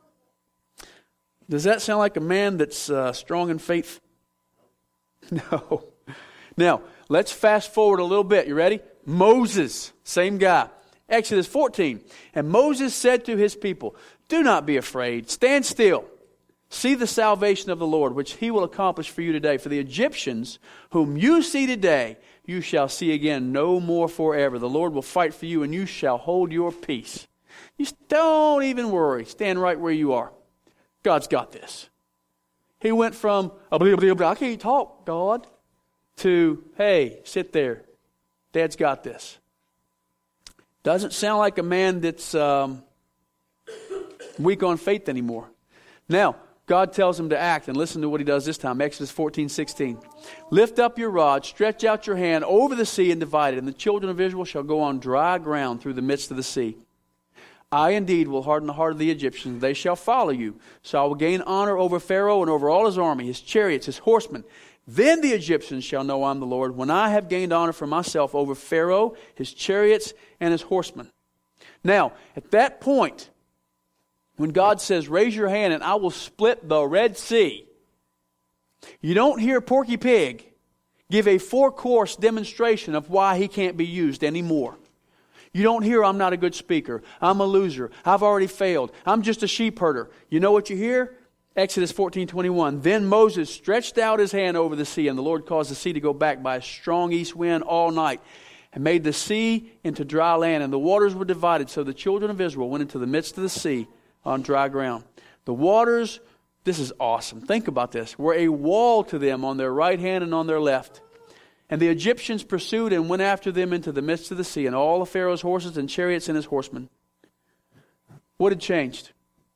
Does that sound like a man that's uh, strong in faith? No. Now, let's fast forward a little bit. You ready? Moses, same guy. Exodus fourteen. And Moses said to his people, do not be afraid. Stand still. See the salvation of the Lord, which he will accomplish for you today. For the Egyptians, whom you see today, you shall see again no more forever. The Lord will fight for you, and you shall hold your peace. You don't even worry. Stand right where you are. God's got this. He went from, I can't talk, God, to, hey, sit there. Dad's got this. Doesn't sound like a man that's um, weak on faith anymore. Now, God tells him to act, and listen to what he does this time. Exodus fourteen sixteen. Lift up your rod, stretch out your hand over the sea and divide it, and the children of Israel shall go on dry ground through the midst of the sea. I indeed will harden the heart of the Egyptians. They shall follow you. So I will gain honor over Pharaoh and over all his army, his chariots, his horsemen. Then the Egyptians shall know I'm the Lord, when I have gained honor for myself over Pharaoh, his chariots, and his horsemen. Now, at that point, when God says, raise your hand and I will split the Red Sea, you don't hear Porky Pig give a four-course demonstration of why he can't be used anymore. You don't hear, I'm not a good speaker. I'm a loser. I've already failed. I'm just a sheep herder. You know what you hear? Exodus fourteen twenty-one. Then Moses stretched out his hand over the sea, and the Lord caused the sea to go back by a strong east wind all night, and made the sea into dry land, and the waters were divided. So the children of Israel went into the midst of the sea on dry ground. The waters, this is awesome. Think about this, were a wall to them on their right hand and on their left. And the Egyptians pursued and went after them into the midst of the sea, and all of Pharaoh's horses and chariots and his horsemen. What had changed?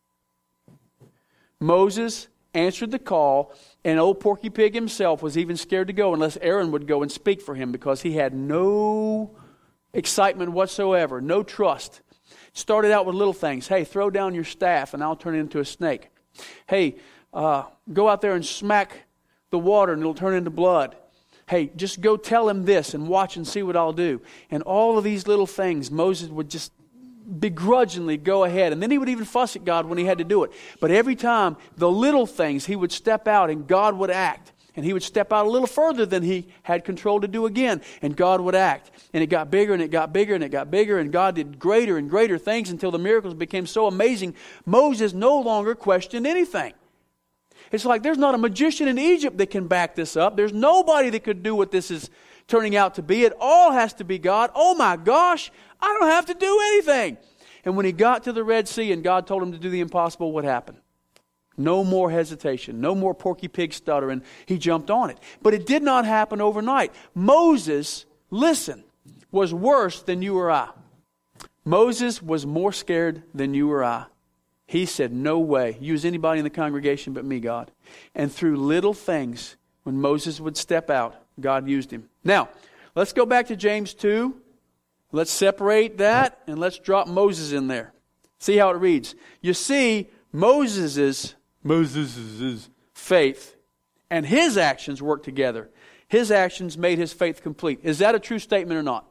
Moses answered the call, and old Porky Pig himself was even scared to go unless Aaron would go and speak for him, because he had no excitement whatsoever, no trust. Started out with little things. Hey, throw down your staff and I'll turn it into a snake. Hey, uh, go out there and smack the water and it'll turn into blood. Hey, just go tell him this and watch and see what I'll do. And all of these little things, Moses would just begrudgingly go ahead. And then he would even fuss at God when he had to do it. But every time, the little things, he would step out and God would act. And he would step out a little further than he had control to do again. And God would act. And it got bigger and it got bigger and it got bigger. And God did greater and greater things until the miracles became so amazing. Moses no longer questioned anything. It's like there's not a magician in Egypt that can back this up. There's nobody that could do what this is turning out to be. It all has to be God. Oh my gosh, I don't have to do anything. And when he got to the Red Sea and God told him to do the impossible, what happened? No more hesitation. No more Porky Pig stuttering. He jumped on it. But it did not happen overnight. Moses, listen, was worse than you or I. Moses was more scared than you or I. He said, no way. Use anybody in the congregation but me, God. And through little things, when Moses would step out, God used him. Now, let's go back to James two. Let's separate that and let's drop Moses in there. See how it reads. You see, Moses's Moses's faith and his actions work together. His actions made his faith complete. Is that a true statement or not?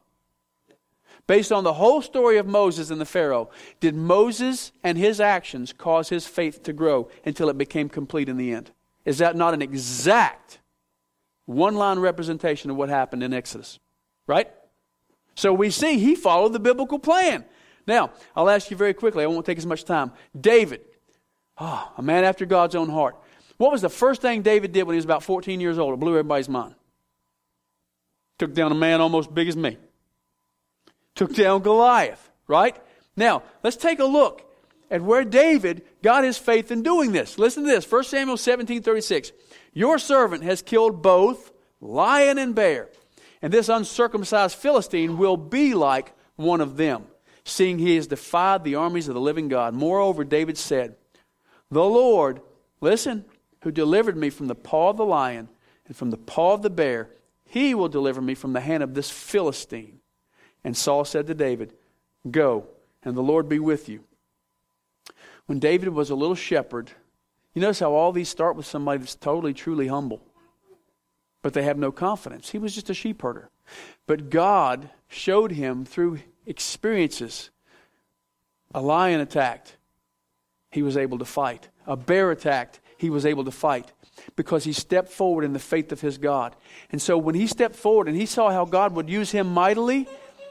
Based on the whole story of Moses and the Pharaoh, did Moses and his actions cause his faith to grow until it became complete in the end? Is that not an exact one-line representation of what happened in Exodus? Right? So we see he followed the biblical plan. Now, I'll ask you very quickly. I won't take as much time. David, oh, a man after God's own heart. What was the first thing David did when he was about fourteen years old? It blew everybody's mind. Took down a man almost big as me. Took down Goliath, right? Now, let's take a look at where David got his faith in doing this. Listen to this. First Samuel seventeen thirty-six. Your servant has killed both lion and bear, and this uncircumcised Philistine will be like one of them, seeing he has defied the armies of the living God. Moreover, David said, the Lord, listen, who delivered me from the paw of the lion and from the paw of the bear, he will deliver me from the hand of this Philistine. And Saul said to David, go, and the Lord be with you. When David was a little shepherd, you notice how all these start with somebody that's totally, truly humble. But they have no confidence. He was just a sheep herder. But God showed him through experiences. A lion attacked. He was able to fight. A bear attacked. He was able to fight. Because he stepped forward in the faith of his God. And so when he stepped forward and he saw how God would use him mightily,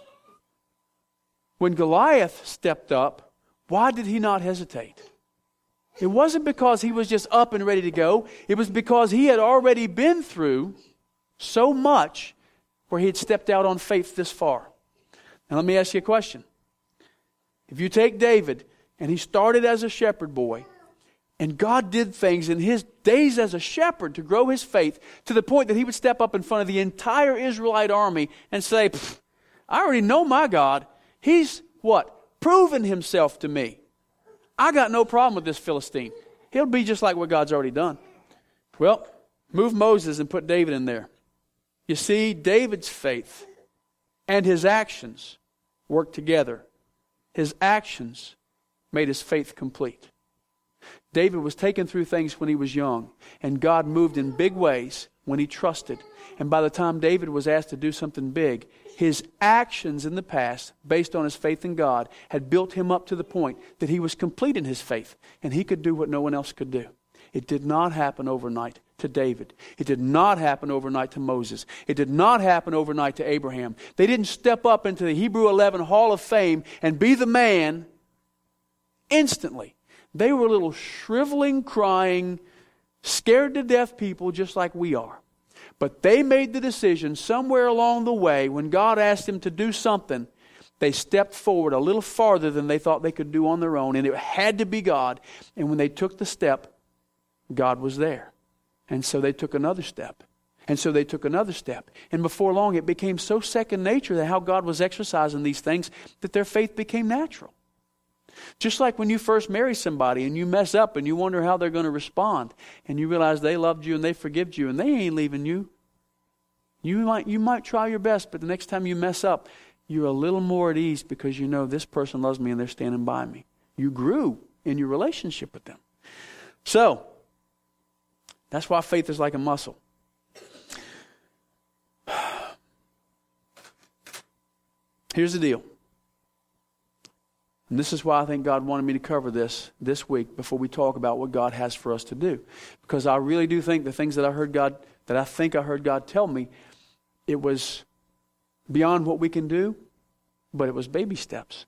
when Goliath stepped up, why did he not hesitate? It wasn't because he was just up and ready to go. It was because he had already been through so much where he had stepped out on faith this far. Now let me ask you a question. If you take David, and he started as a shepherd boy, and God did things in his days as a shepherd to grow his faith to the point that he would step up in front of the entire Israelite army and say, I already know my God. He's what? Proven himself to me. I got no problem with this Philistine. He'll be just like what God's already done. Well, move Moses and put David in there. You see, David's faith and his actions worked together. His actions made his faith complete. David was taken through things when he was young, and God moved in big ways when he trusted. And by the time David was asked to do something big, his actions in the past, based on his faith in God, had built him up to the point that he was complete in his faith, and he could do what no one else could do. It did not happen overnight to David. It did not happen overnight to Moses. It did not happen overnight to Abraham. They didn't step up into the Hebrew eleven Hall of Fame and be the man instantly. They were little shriveling, crying, scared to death people just like we are. But they made the decision somewhere along the way when God asked them to do something, they stepped forward a little farther than they thought they could do on their own. And it had to be God. And when they took the step, God was there. And so they took another step. And so they took another step. And before long, it became so second nature that how God was exercising these things that their faith became natural. Just like when you first marry somebody and you mess up and you wonder how they're going to respond, and you realize they loved you and they forgave you and they ain't leaving you. You might, you might try your best, but the next time you mess up, you're a little more at ease because you know this person loves me and they're standing by me. You grew in your relationship with them. So, that's why faith is like a muscle. Here's the deal. And this is why I think God wanted me to cover this this week before we talk about what God has for us to do. Because I really do think the things that I heard God, that I think I heard God tell me, it was beyond what we can do, but it was baby steps.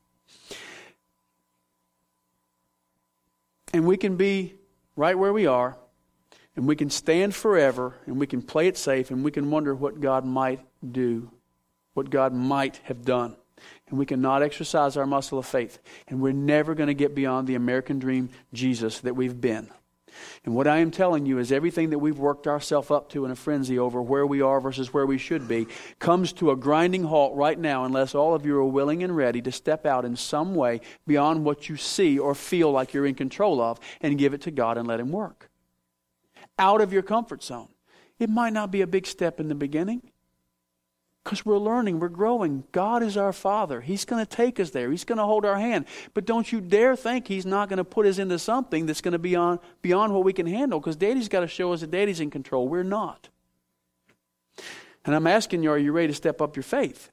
And we can be right where we are, and we can stand forever, and we can play it safe, and we can wonder what God might do, what God might have done. And we cannot exercise our muscle of faith. And we're never going to get beyond the American dream Jesus that we've been. And what I am telling you is everything that we've worked ourselves up to in a frenzy over where we are versus where we should be comes to a grinding halt right now unless all of you are willing and ready to step out in some way beyond what you see or feel like you're in control of and give it to God and let Him work. Out of your comfort zone. It might not be a big step in the beginning. Because we're learning, we're growing. God is our Father. He's going to take us there. He's going to hold our hand. But don't you dare think He's not going to put us into something that's going to be on, beyond what we can handle. Because Daddy's got to show us that Daddy's in control. We're not. And I'm asking you, are you ready to step up your faith?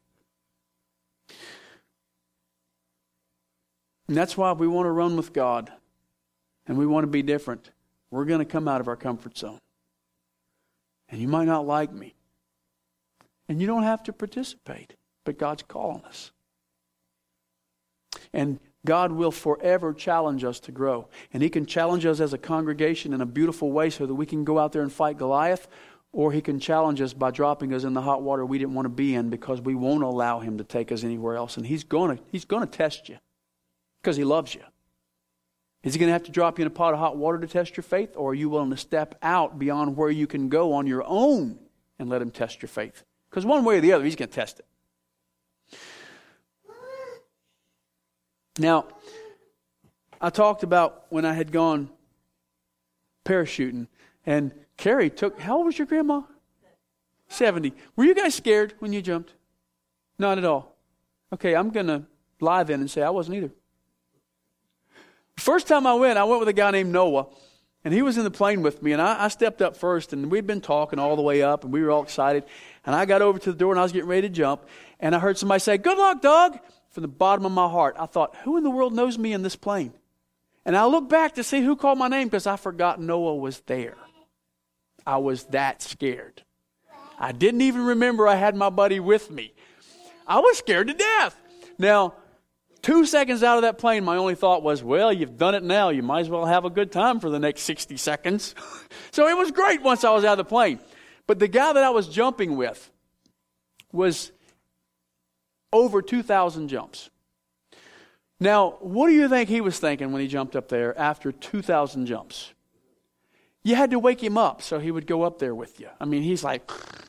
And that's why we want to run with God. And we want to be different. We're going to come out of our comfort zone. And you might not like me. And you don't have to participate, but God's calling us. And God will forever challenge us to grow. And He can challenge us as a congregation in a beautiful way so that we can go out there and fight Goliath, or He can challenge us by dropping us in the hot water we didn't want to be in because we won't allow Him to take us anywhere else. And He's going to, He's going to test you because He loves you. Is He going to have to drop you in a pot of hot water to test your faith, or are you willing to step out beyond where you can go on your own and let Him test your faith? Because one way or the other, He's going to test it. Now, I talked about when I had gone parachuting, and Carrie took, how old was your grandma? seventy. Were you guys scared when you jumped? Not at all. Okay, I'm going to lie then and say I wasn't either. First time I went, I went with a guy named Noah, and he was in the plane with me, and I, I stepped up first, and we'd been talking all the way up, and we were all excited, and I got over to the door, and I was getting ready to jump, and I heard somebody say, "Good luck, Doug." From the bottom of my heart, I thought, who in the world knows me in this plane? And I looked back to see who called my name because I forgot Noah was there. I was that scared. I didn't even remember I had my buddy with me. I was scared to death. Now, two seconds out of that plane, my only thought was, well, you've done it now. You might as well have a good time for the next sixty seconds. So it was great once I was out of the plane. But the guy that I was jumping with was over two thousand jumps. Now, what do you think he was thinking when he jumped up there after two thousand jumps? You had to wake him up so he would go up there with you. I mean, he's like,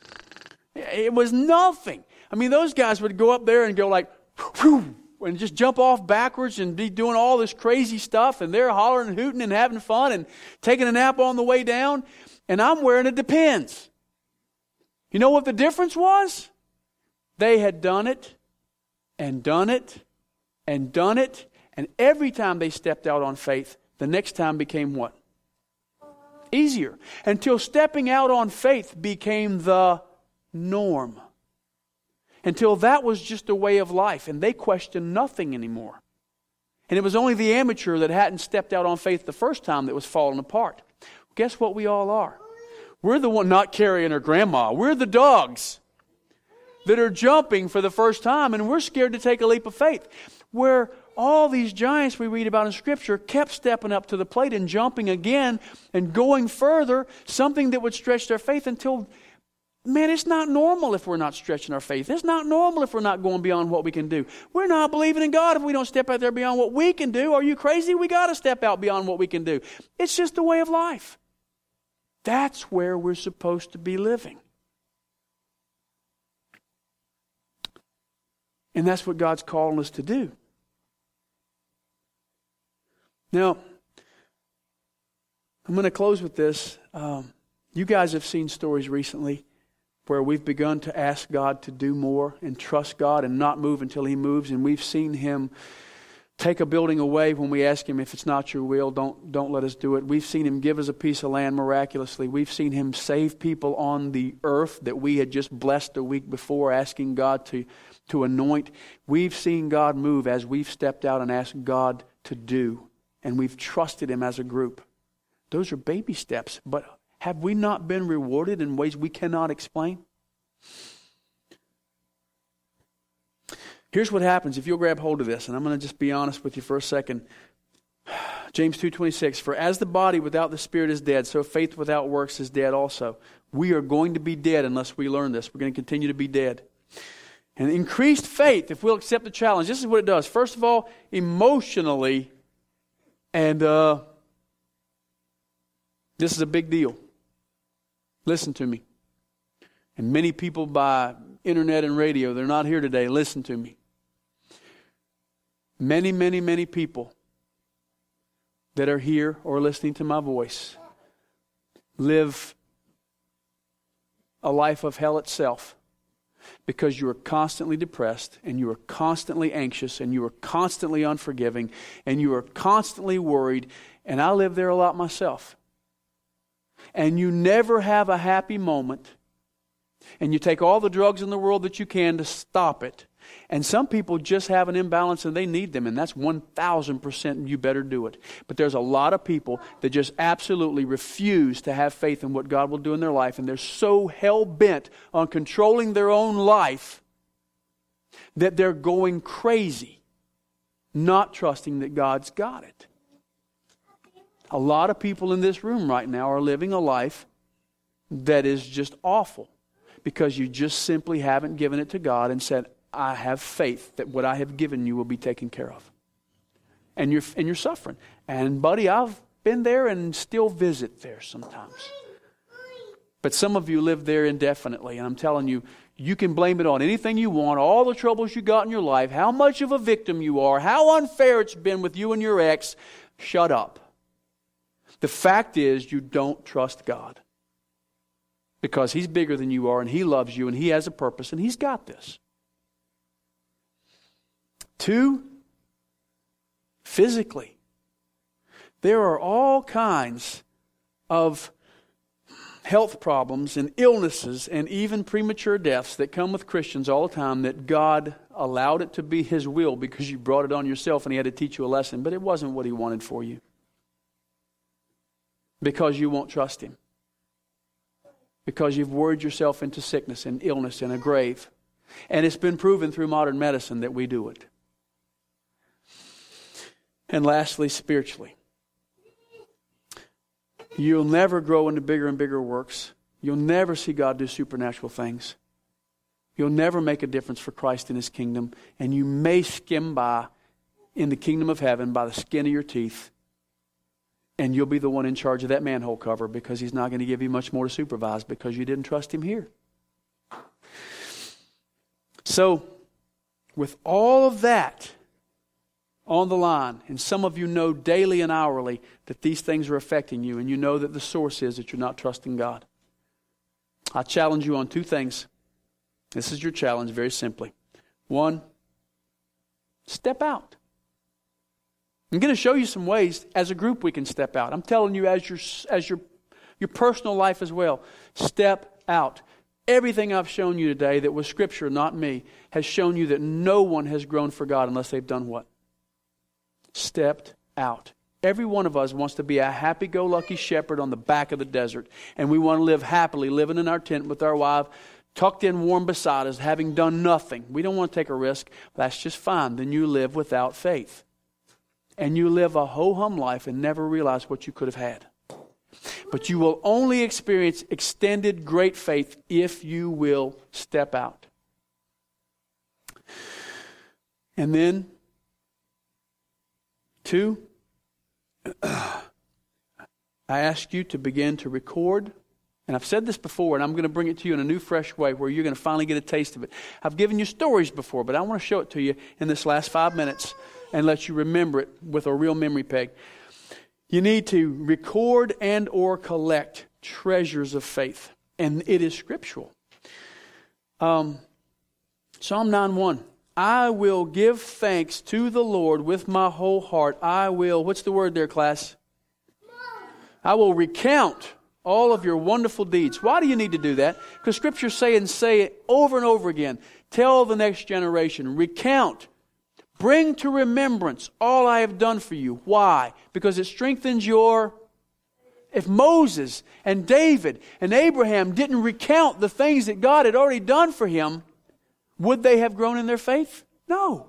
it was nothing. I mean, those guys would go up there and go like, whew, and just jump off backwards and be doing all this crazy stuff. And they're hollering and hooting and having fun and taking a nap on the way down. And I'm wearing a Depends. You know what the difference was? They had done it and done it and done it. And every time they stepped out on faith, the next time became what? Easier. Until stepping out on faith became the norm. Until that was just a way of life. And they questioned nothing anymore. And it was only the amateur that hadn't stepped out on faith the first time that was falling apart. Guess what we all are? We're the one not carrying her grandma. We're the dogs that are jumping for the first time, and we're scared to take a leap of faith. Where all these giants we read about in Scripture kept stepping up to the plate and jumping again and going further, something that would stretch their faith until, man, it's not normal if we're not stretching our faith. It's not normal if we're not going beyond what we can do. We're not believing in God if we don't step out there beyond what we can do. Are you crazy? We got to step out beyond what we can do. It's just the way of life. That's where we're supposed to be living. And that's what God's calling us to do. Now, I'm going to close with this. Um, you guys have seen stories recently where we've begun to ask God to do more and trust God and not move until He moves. And we've seen Him take a building away when we ask Him, if it's not your will, don't, don't let us do it. We've seen Him give us a piece of land miraculously. We've seen Him save people on the earth that we had just blessed a week before, asking God to, to anoint. We've seen God move as we've stepped out and asked God to do. And we've trusted Him as a group. Those are baby steps. But have we not been rewarded in ways we cannot explain? Here's what happens if you'll grab hold of this, and I'm going to just be honest with you for a second. James two twenty-six, for as the body without the spirit is dead, so faith without works is dead also. We are going to be dead unless we learn this. We're going to continue to be dead. And increased faith, if we'll accept the challenge, this is what it does. First of all, emotionally, and uh, this is a big deal. Listen to me. And many people by internet and radio, they're not here today. Listen to me. Many, many, many people that are here or listening to my voice live a life of hell itself because you are constantly depressed and you are constantly anxious and you are constantly unforgiving and you are constantly worried. And I live there a lot myself. And you never have a happy moment. And you take all the drugs in the world that you can to stop it. And some people just have an imbalance and they need them. And that's one thousand percent you better do it. But there's a lot of people that just absolutely refuse to have faith in what God will do in their life. And they're so hell-bent on controlling their own life that they're going crazy. not trusting that God's got it. A lot of people in this room right now are living a life that is just awful because you just simply haven't given it to God and said, I have faith that what I have given you will be taken care of. And you're, and you're suffering. And buddy, I've been there and still visit there sometimes. But some of you live there indefinitely. And I'm telling you, you can blame it on anything you want, all the troubles you got in your life, how much of a victim you are, how unfair it's been with you and your ex. Shut up. The fact is, you don't trust God. Because He's bigger than you are, and He loves you, and He has a purpose, and He's got this. Two, physically. There are all kinds of health problems and illnesses and even premature deaths that come with Christians all the time that God allowed it to be His will because you brought it on yourself and He had to teach you a lesson, but it wasn't what He wanted for you. Because you won't trust Him. Because you've worried yourself into sickness and illness and a grave. And it's been proven through modern medicine that we do it. And lastly, spiritually. You'll never grow into bigger and bigger works. You'll never see God do supernatural things. You'll never make a difference for Christ in His kingdom. And you may skim by in the kingdom of heaven by the skin of your teeth. And you'll be the one in charge of that manhole cover because He's not going to give you much more to supervise because you didn't trust Him here. So, with all of that on the line, and some of you know daily and hourly that these things are affecting you, and you know that the source is that you're not trusting God. I challenge you on two things. This is your challenge very simply. One, step out. I'm going to show you some ways as a group we can step out. I'm telling you as your, as your, your personal life as well. Step out. Everything I've shown you today that was Scripture, not me, has shown you that no one has grown for God unless they've done what? Stepped out. Every one of us wants to be a happy-go-lucky shepherd on the back of the desert. And we want to live happily, living in our tent with our wife, tucked in warm beside us, having done nothing. We don't want to take a risk. That's just fine. Then you live without faith. And you live a ho-hum life and never realize what you could have had. But you will only experience extended great faith if you will step out. And then, two, I ask you to begin to record. And I've said this before, and I'm going to bring it to you in a new, fresh way where you're going to finally get a taste of it. I've given you stories before, but I want to show it to you in this last five minutes and let you remember it with a real memory peg. You need to record and or collect treasures of faith. And it is scriptural. Um, Psalm nine one. I will give thanks to the Lord with my whole heart. I will, what's the word there, class? I will recount all of your wonderful deeds. Why do you need to do that? Because Scripture's saying, say it over and over again. Tell the next generation. Recount. Bring to remembrance all I have done for you. Why? Because it strengthens your... If Moses and David and Abraham didn't recount the things that God had already done for him, would they have grown in their faith? No.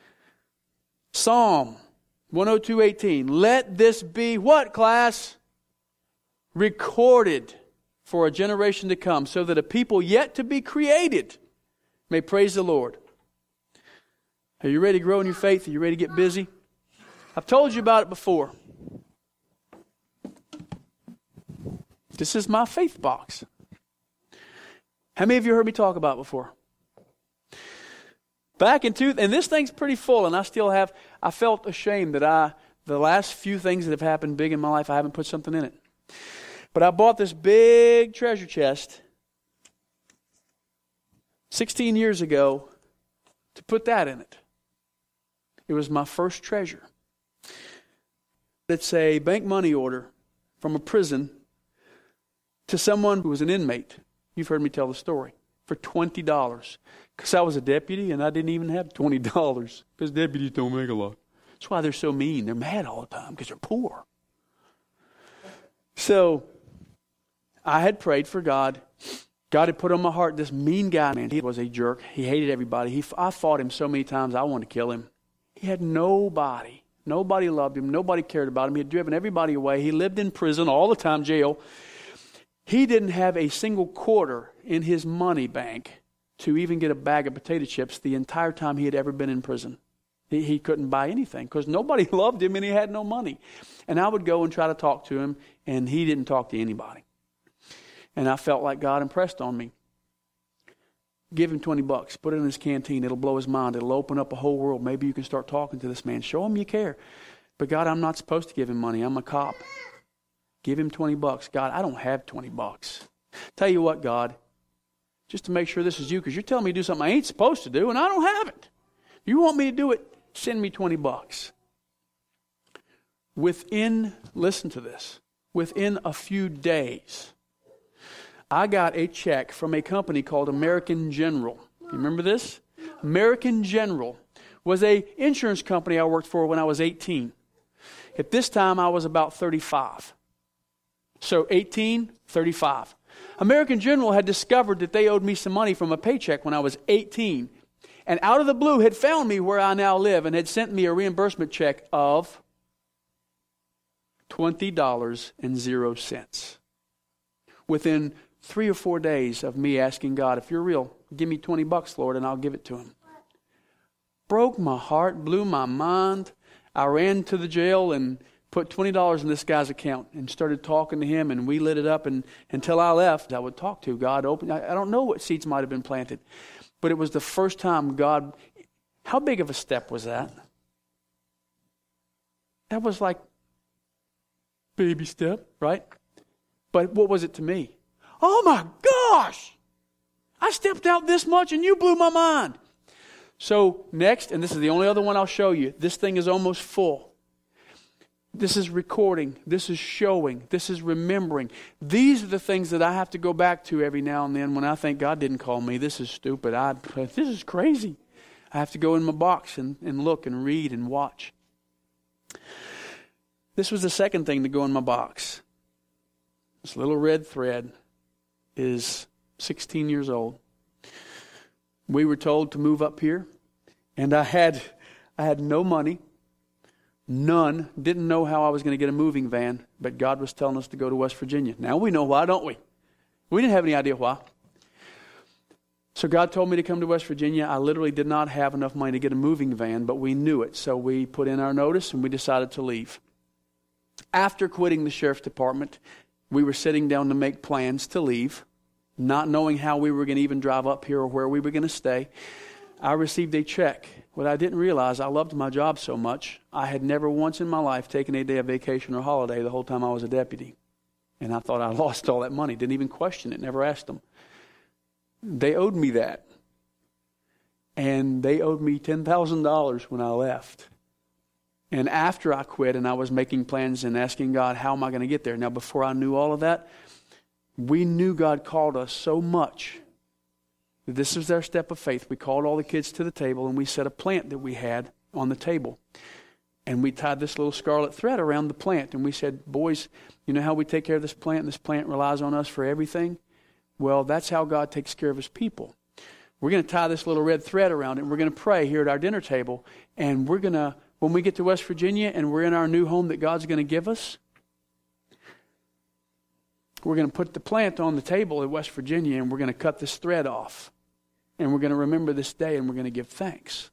Psalm one oh two eighteen. Let this be what, class? Recorded for a generation to come, so that a people yet to be created may praise the Lord. Are you ready to grow in your faith? Are you ready to get busy? I've told you about it before. This is my faith box. How many of you heard me talk about it before? Back in two, and this thing's pretty full, and I still have, I felt ashamed that I, the last few things that have happened big in my life, I haven't put something in it. But I bought this big treasure chest sixteen years ago to put that in it. It was my first treasure. It's a bank money order from a prison to someone who was an inmate. You've heard me tell the story. For twenty dollars. Because I was a deputy and I didn't even have twenty dollars. Because deputies don't make a lot. That's why they're so mean. They're mad all the time because they're poor. So, I had prayed for God. God had put on my heart this mean guy, man. He was a jerk. He hated everybody. He, I fought him so many times I wanted to kill him. He had nobody. Nobody loved him. Nobody cared about him. He had driven everybody away. He lived in prison all the time, jail. He didn't have a single quarter in his money bank to even get a bag of potato chips the entire time he had ever been in prison. He, he couldn't buy anything because nobody loved him and he had no money. And I would go and try to talk to him, and he didn't talk to anybody. And I felt like God impressed on me. Give him twenty bucks. Put it in his canteen. It'll blow his mind. It'll open up a whole world. Maybe you can start talking to this man. Show him you care. But God, I'm not supposed to give him money. I'm a cop. Give him twenty bucks. God, I don't have twenty bucks. Tell you what, God, just to make sure this is you, because you're telling me to do something I ain't supposed to do, and I don't have it. If you want me to do it, send me twenty bucks. Within, listen to this, within a few days, I got a check from a company called American General. You remember this? American General was a insurance company I worked for when I was eighteen. At this time, I was about thirty-five. So eighteen, thirty-five. American General had discovered that they owed me some money from a paycheck when I was eighteen. And out of the blue had found me where I now live and had sent me a reimbursement check of twenty dollars and zero cents. Within three or four days of me asking God, if you're real, give me twenty bucks, Lord, and I'll give it to him. Broke my heart, blew my mind. I ran to the jail and put twenty dollars in this guy's account and started talking to him, and we lit it up. And until I left, I would talk to God. Open. I, I don't know what seeds might have been planted, but it was the first time God. How big of a step was that? That was like baby step, right? But what was it to me? Oh my gosh! I stepped out this much and you blew my mind. So next, and this is the only other one I'll show you. This thing is almost full. This is recording. This is showing. This is remembering. These are the things that I have to go back to every now and then when I think God didn't call me. This is stupid. I, this is crazy. I have to go in my box and, and look and read and watch. This was the second thing to go in my box. This little red thread is sixteen years old. We were told to move up here, and I had I had no money, none, didn't know how I was going to get a moving van, but God was telling us to go to West Virginia. Now we know why, don't we? We didn't have any idea why. So God told me to come to West Virginia. I literally did not have enough money to get a moving van, but we knew it, so we put in our notice and we decided to leave. After quitting the sheriff's department, we were sitting down to make plans to leave, not knowing how we were going to even drive up here or where we were going to stay. I received a check. What I didn't realize, I loved my job so much, I had never once in my life taken a day of vacation or holiday the whole time I was a deputy. And I thought I lost all that money. Didn't even question it, never asked them. They owed me that. And they owed me ten thousand dollars when I left. And after I quit and I was making plans and asking God, how am I going to get there? Now, before I knew all of that, we knew God called us so much. This was our step of faith. We called all the kids to the table and we set a plant that we had on the table. And we tied this little scarlet thread around the plant. And we said, boys, you know how we take care of this plant? And this plant relies on us for everything? Well, that's how God takes care of his people. We're going to tie this little red thread around it. And we're going to pray here at our dinner table. And we're going to, when we get to West Virginia and we're in our new home that God's going to give us, we're going to put the plant on the table at West Virginia and we're going to cut this thread off. And we're going to remember this day and we're going to give thanks.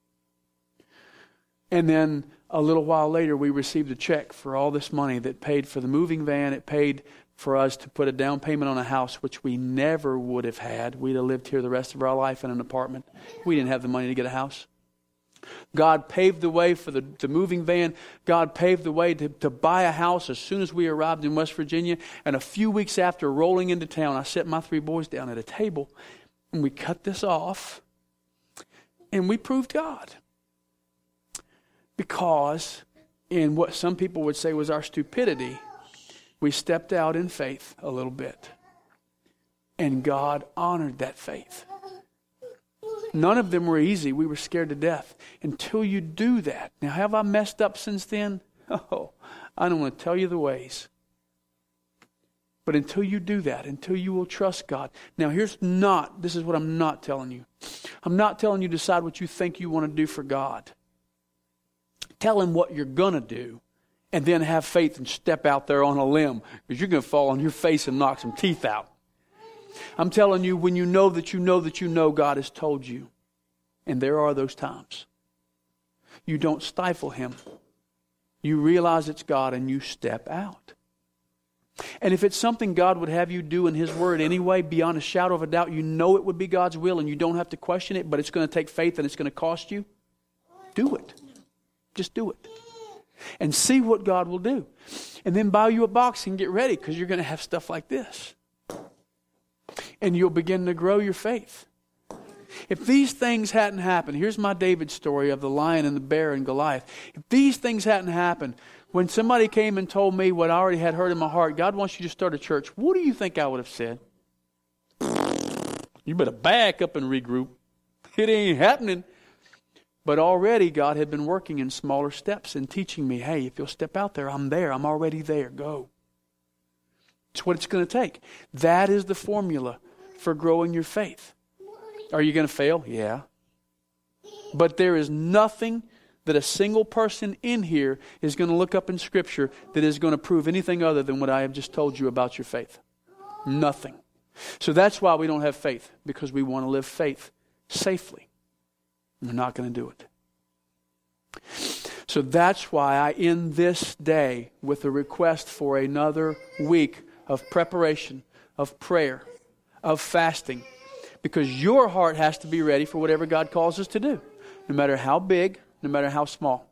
And then a little while later, we received a check for all this money that paid for the moving van. It paid for us to put a down payment on a house, which we never would have had. We'd have lived here the rest of our life in an apartment. We didn't have the money to get a house. God paved the way for the, the moving van. God paved the way to, to buy a house as soon as we arrived in West Virginia. And a few weeks after rolling into town, I set my three boys down at a table and we cut this off and we proved God. Because in what some people would say was our stupidity, we stepped out in faith a little bit. And God honored that faith. None of them were easy. We were scared to death. Until you do that. Now, have I messed up since then? Oh, I don't want to tell you the ways. But until you do that, until you will trust God. Now, here's not, this is what I'm not telling you. I'm not telling you to decide what you think you want to do for God. Tell him what you're going to do, and then have faith and step out there on a limb, because you're going to fall on your face and knock some teeth out. I'm telling you, when you know that you know that you know God has told you, and there are those times, you don't stifle him. You realize it's God and you step out. And if it's something God would have you do in his word anyway, beyond a shadow of a doubt, you know it would be God's will and you don't have to question it, but it's going to take faith and it's going to cost you, do it. Just do it. And see what God will do. And then buy you a box and get ready, because you're going to have stuff like this. And you'll begin to grow your faith. If these things hadn't happened, here's my David story of the lion and the bear and Goliath. If these things hadn't happened, when somebody came and told me what I already had heard in my heart, God wants you to start a church, what do you think I would have said? You better back up and regroup. It ain't happening. But already God had been working in smaller steps and teaching me, hey, if you'll step out there, I'm there. I'm already there. Go. It's what it's going to take. That is the formula for growing your faith. Are you going to fail? Yeah. But there is nothing that a single person in here is going to look up in Scripture that is going to prove anything other than what I have just told you about your faith. Nothing. So that's why we don't have faith, because we want to live faith safely. We're not going to do it. So that's why I end this day with a request for another week of preparation, of prayer, of fasting. Because your heart has to be ready for whatever God calls us to do. No matter how big, no matter how small.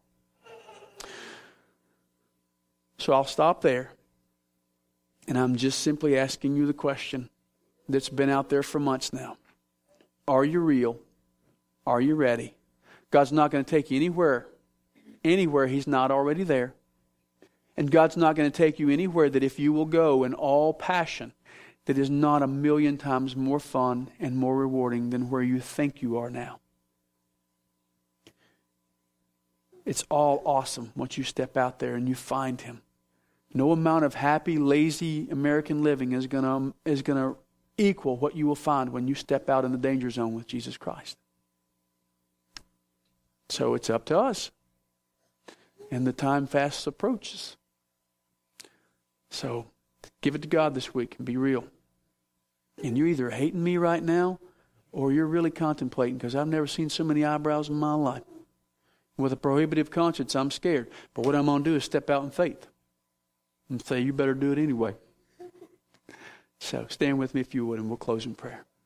So I'll stop there. And I'm just simply asking you the question that's been out there for months now. Are you real? Are you ready? God's not going to take you anywhere, anywhere He's not already there. And God's not going to take you anywhere that if you will go in all passion, that is not a million times more fun and more rewarding than where you think you are now. It's all awesome once you step out there and you find Him. No amount of happy, lazy American living is going to is going to equal what you will find when you step out in the danger zone with Jesus Christ. So it's up to us. And the time fast approaches. So give it to God this week and be real. And you're either hating me right now or you're really contemplating, because I've never seen so many eyebrows in my life. With a prohibitive conscience, I'm scared. But what I'm going to do is step out in faith and say, you better do it anyway. So stand with me if you would, and we'll close in prayer.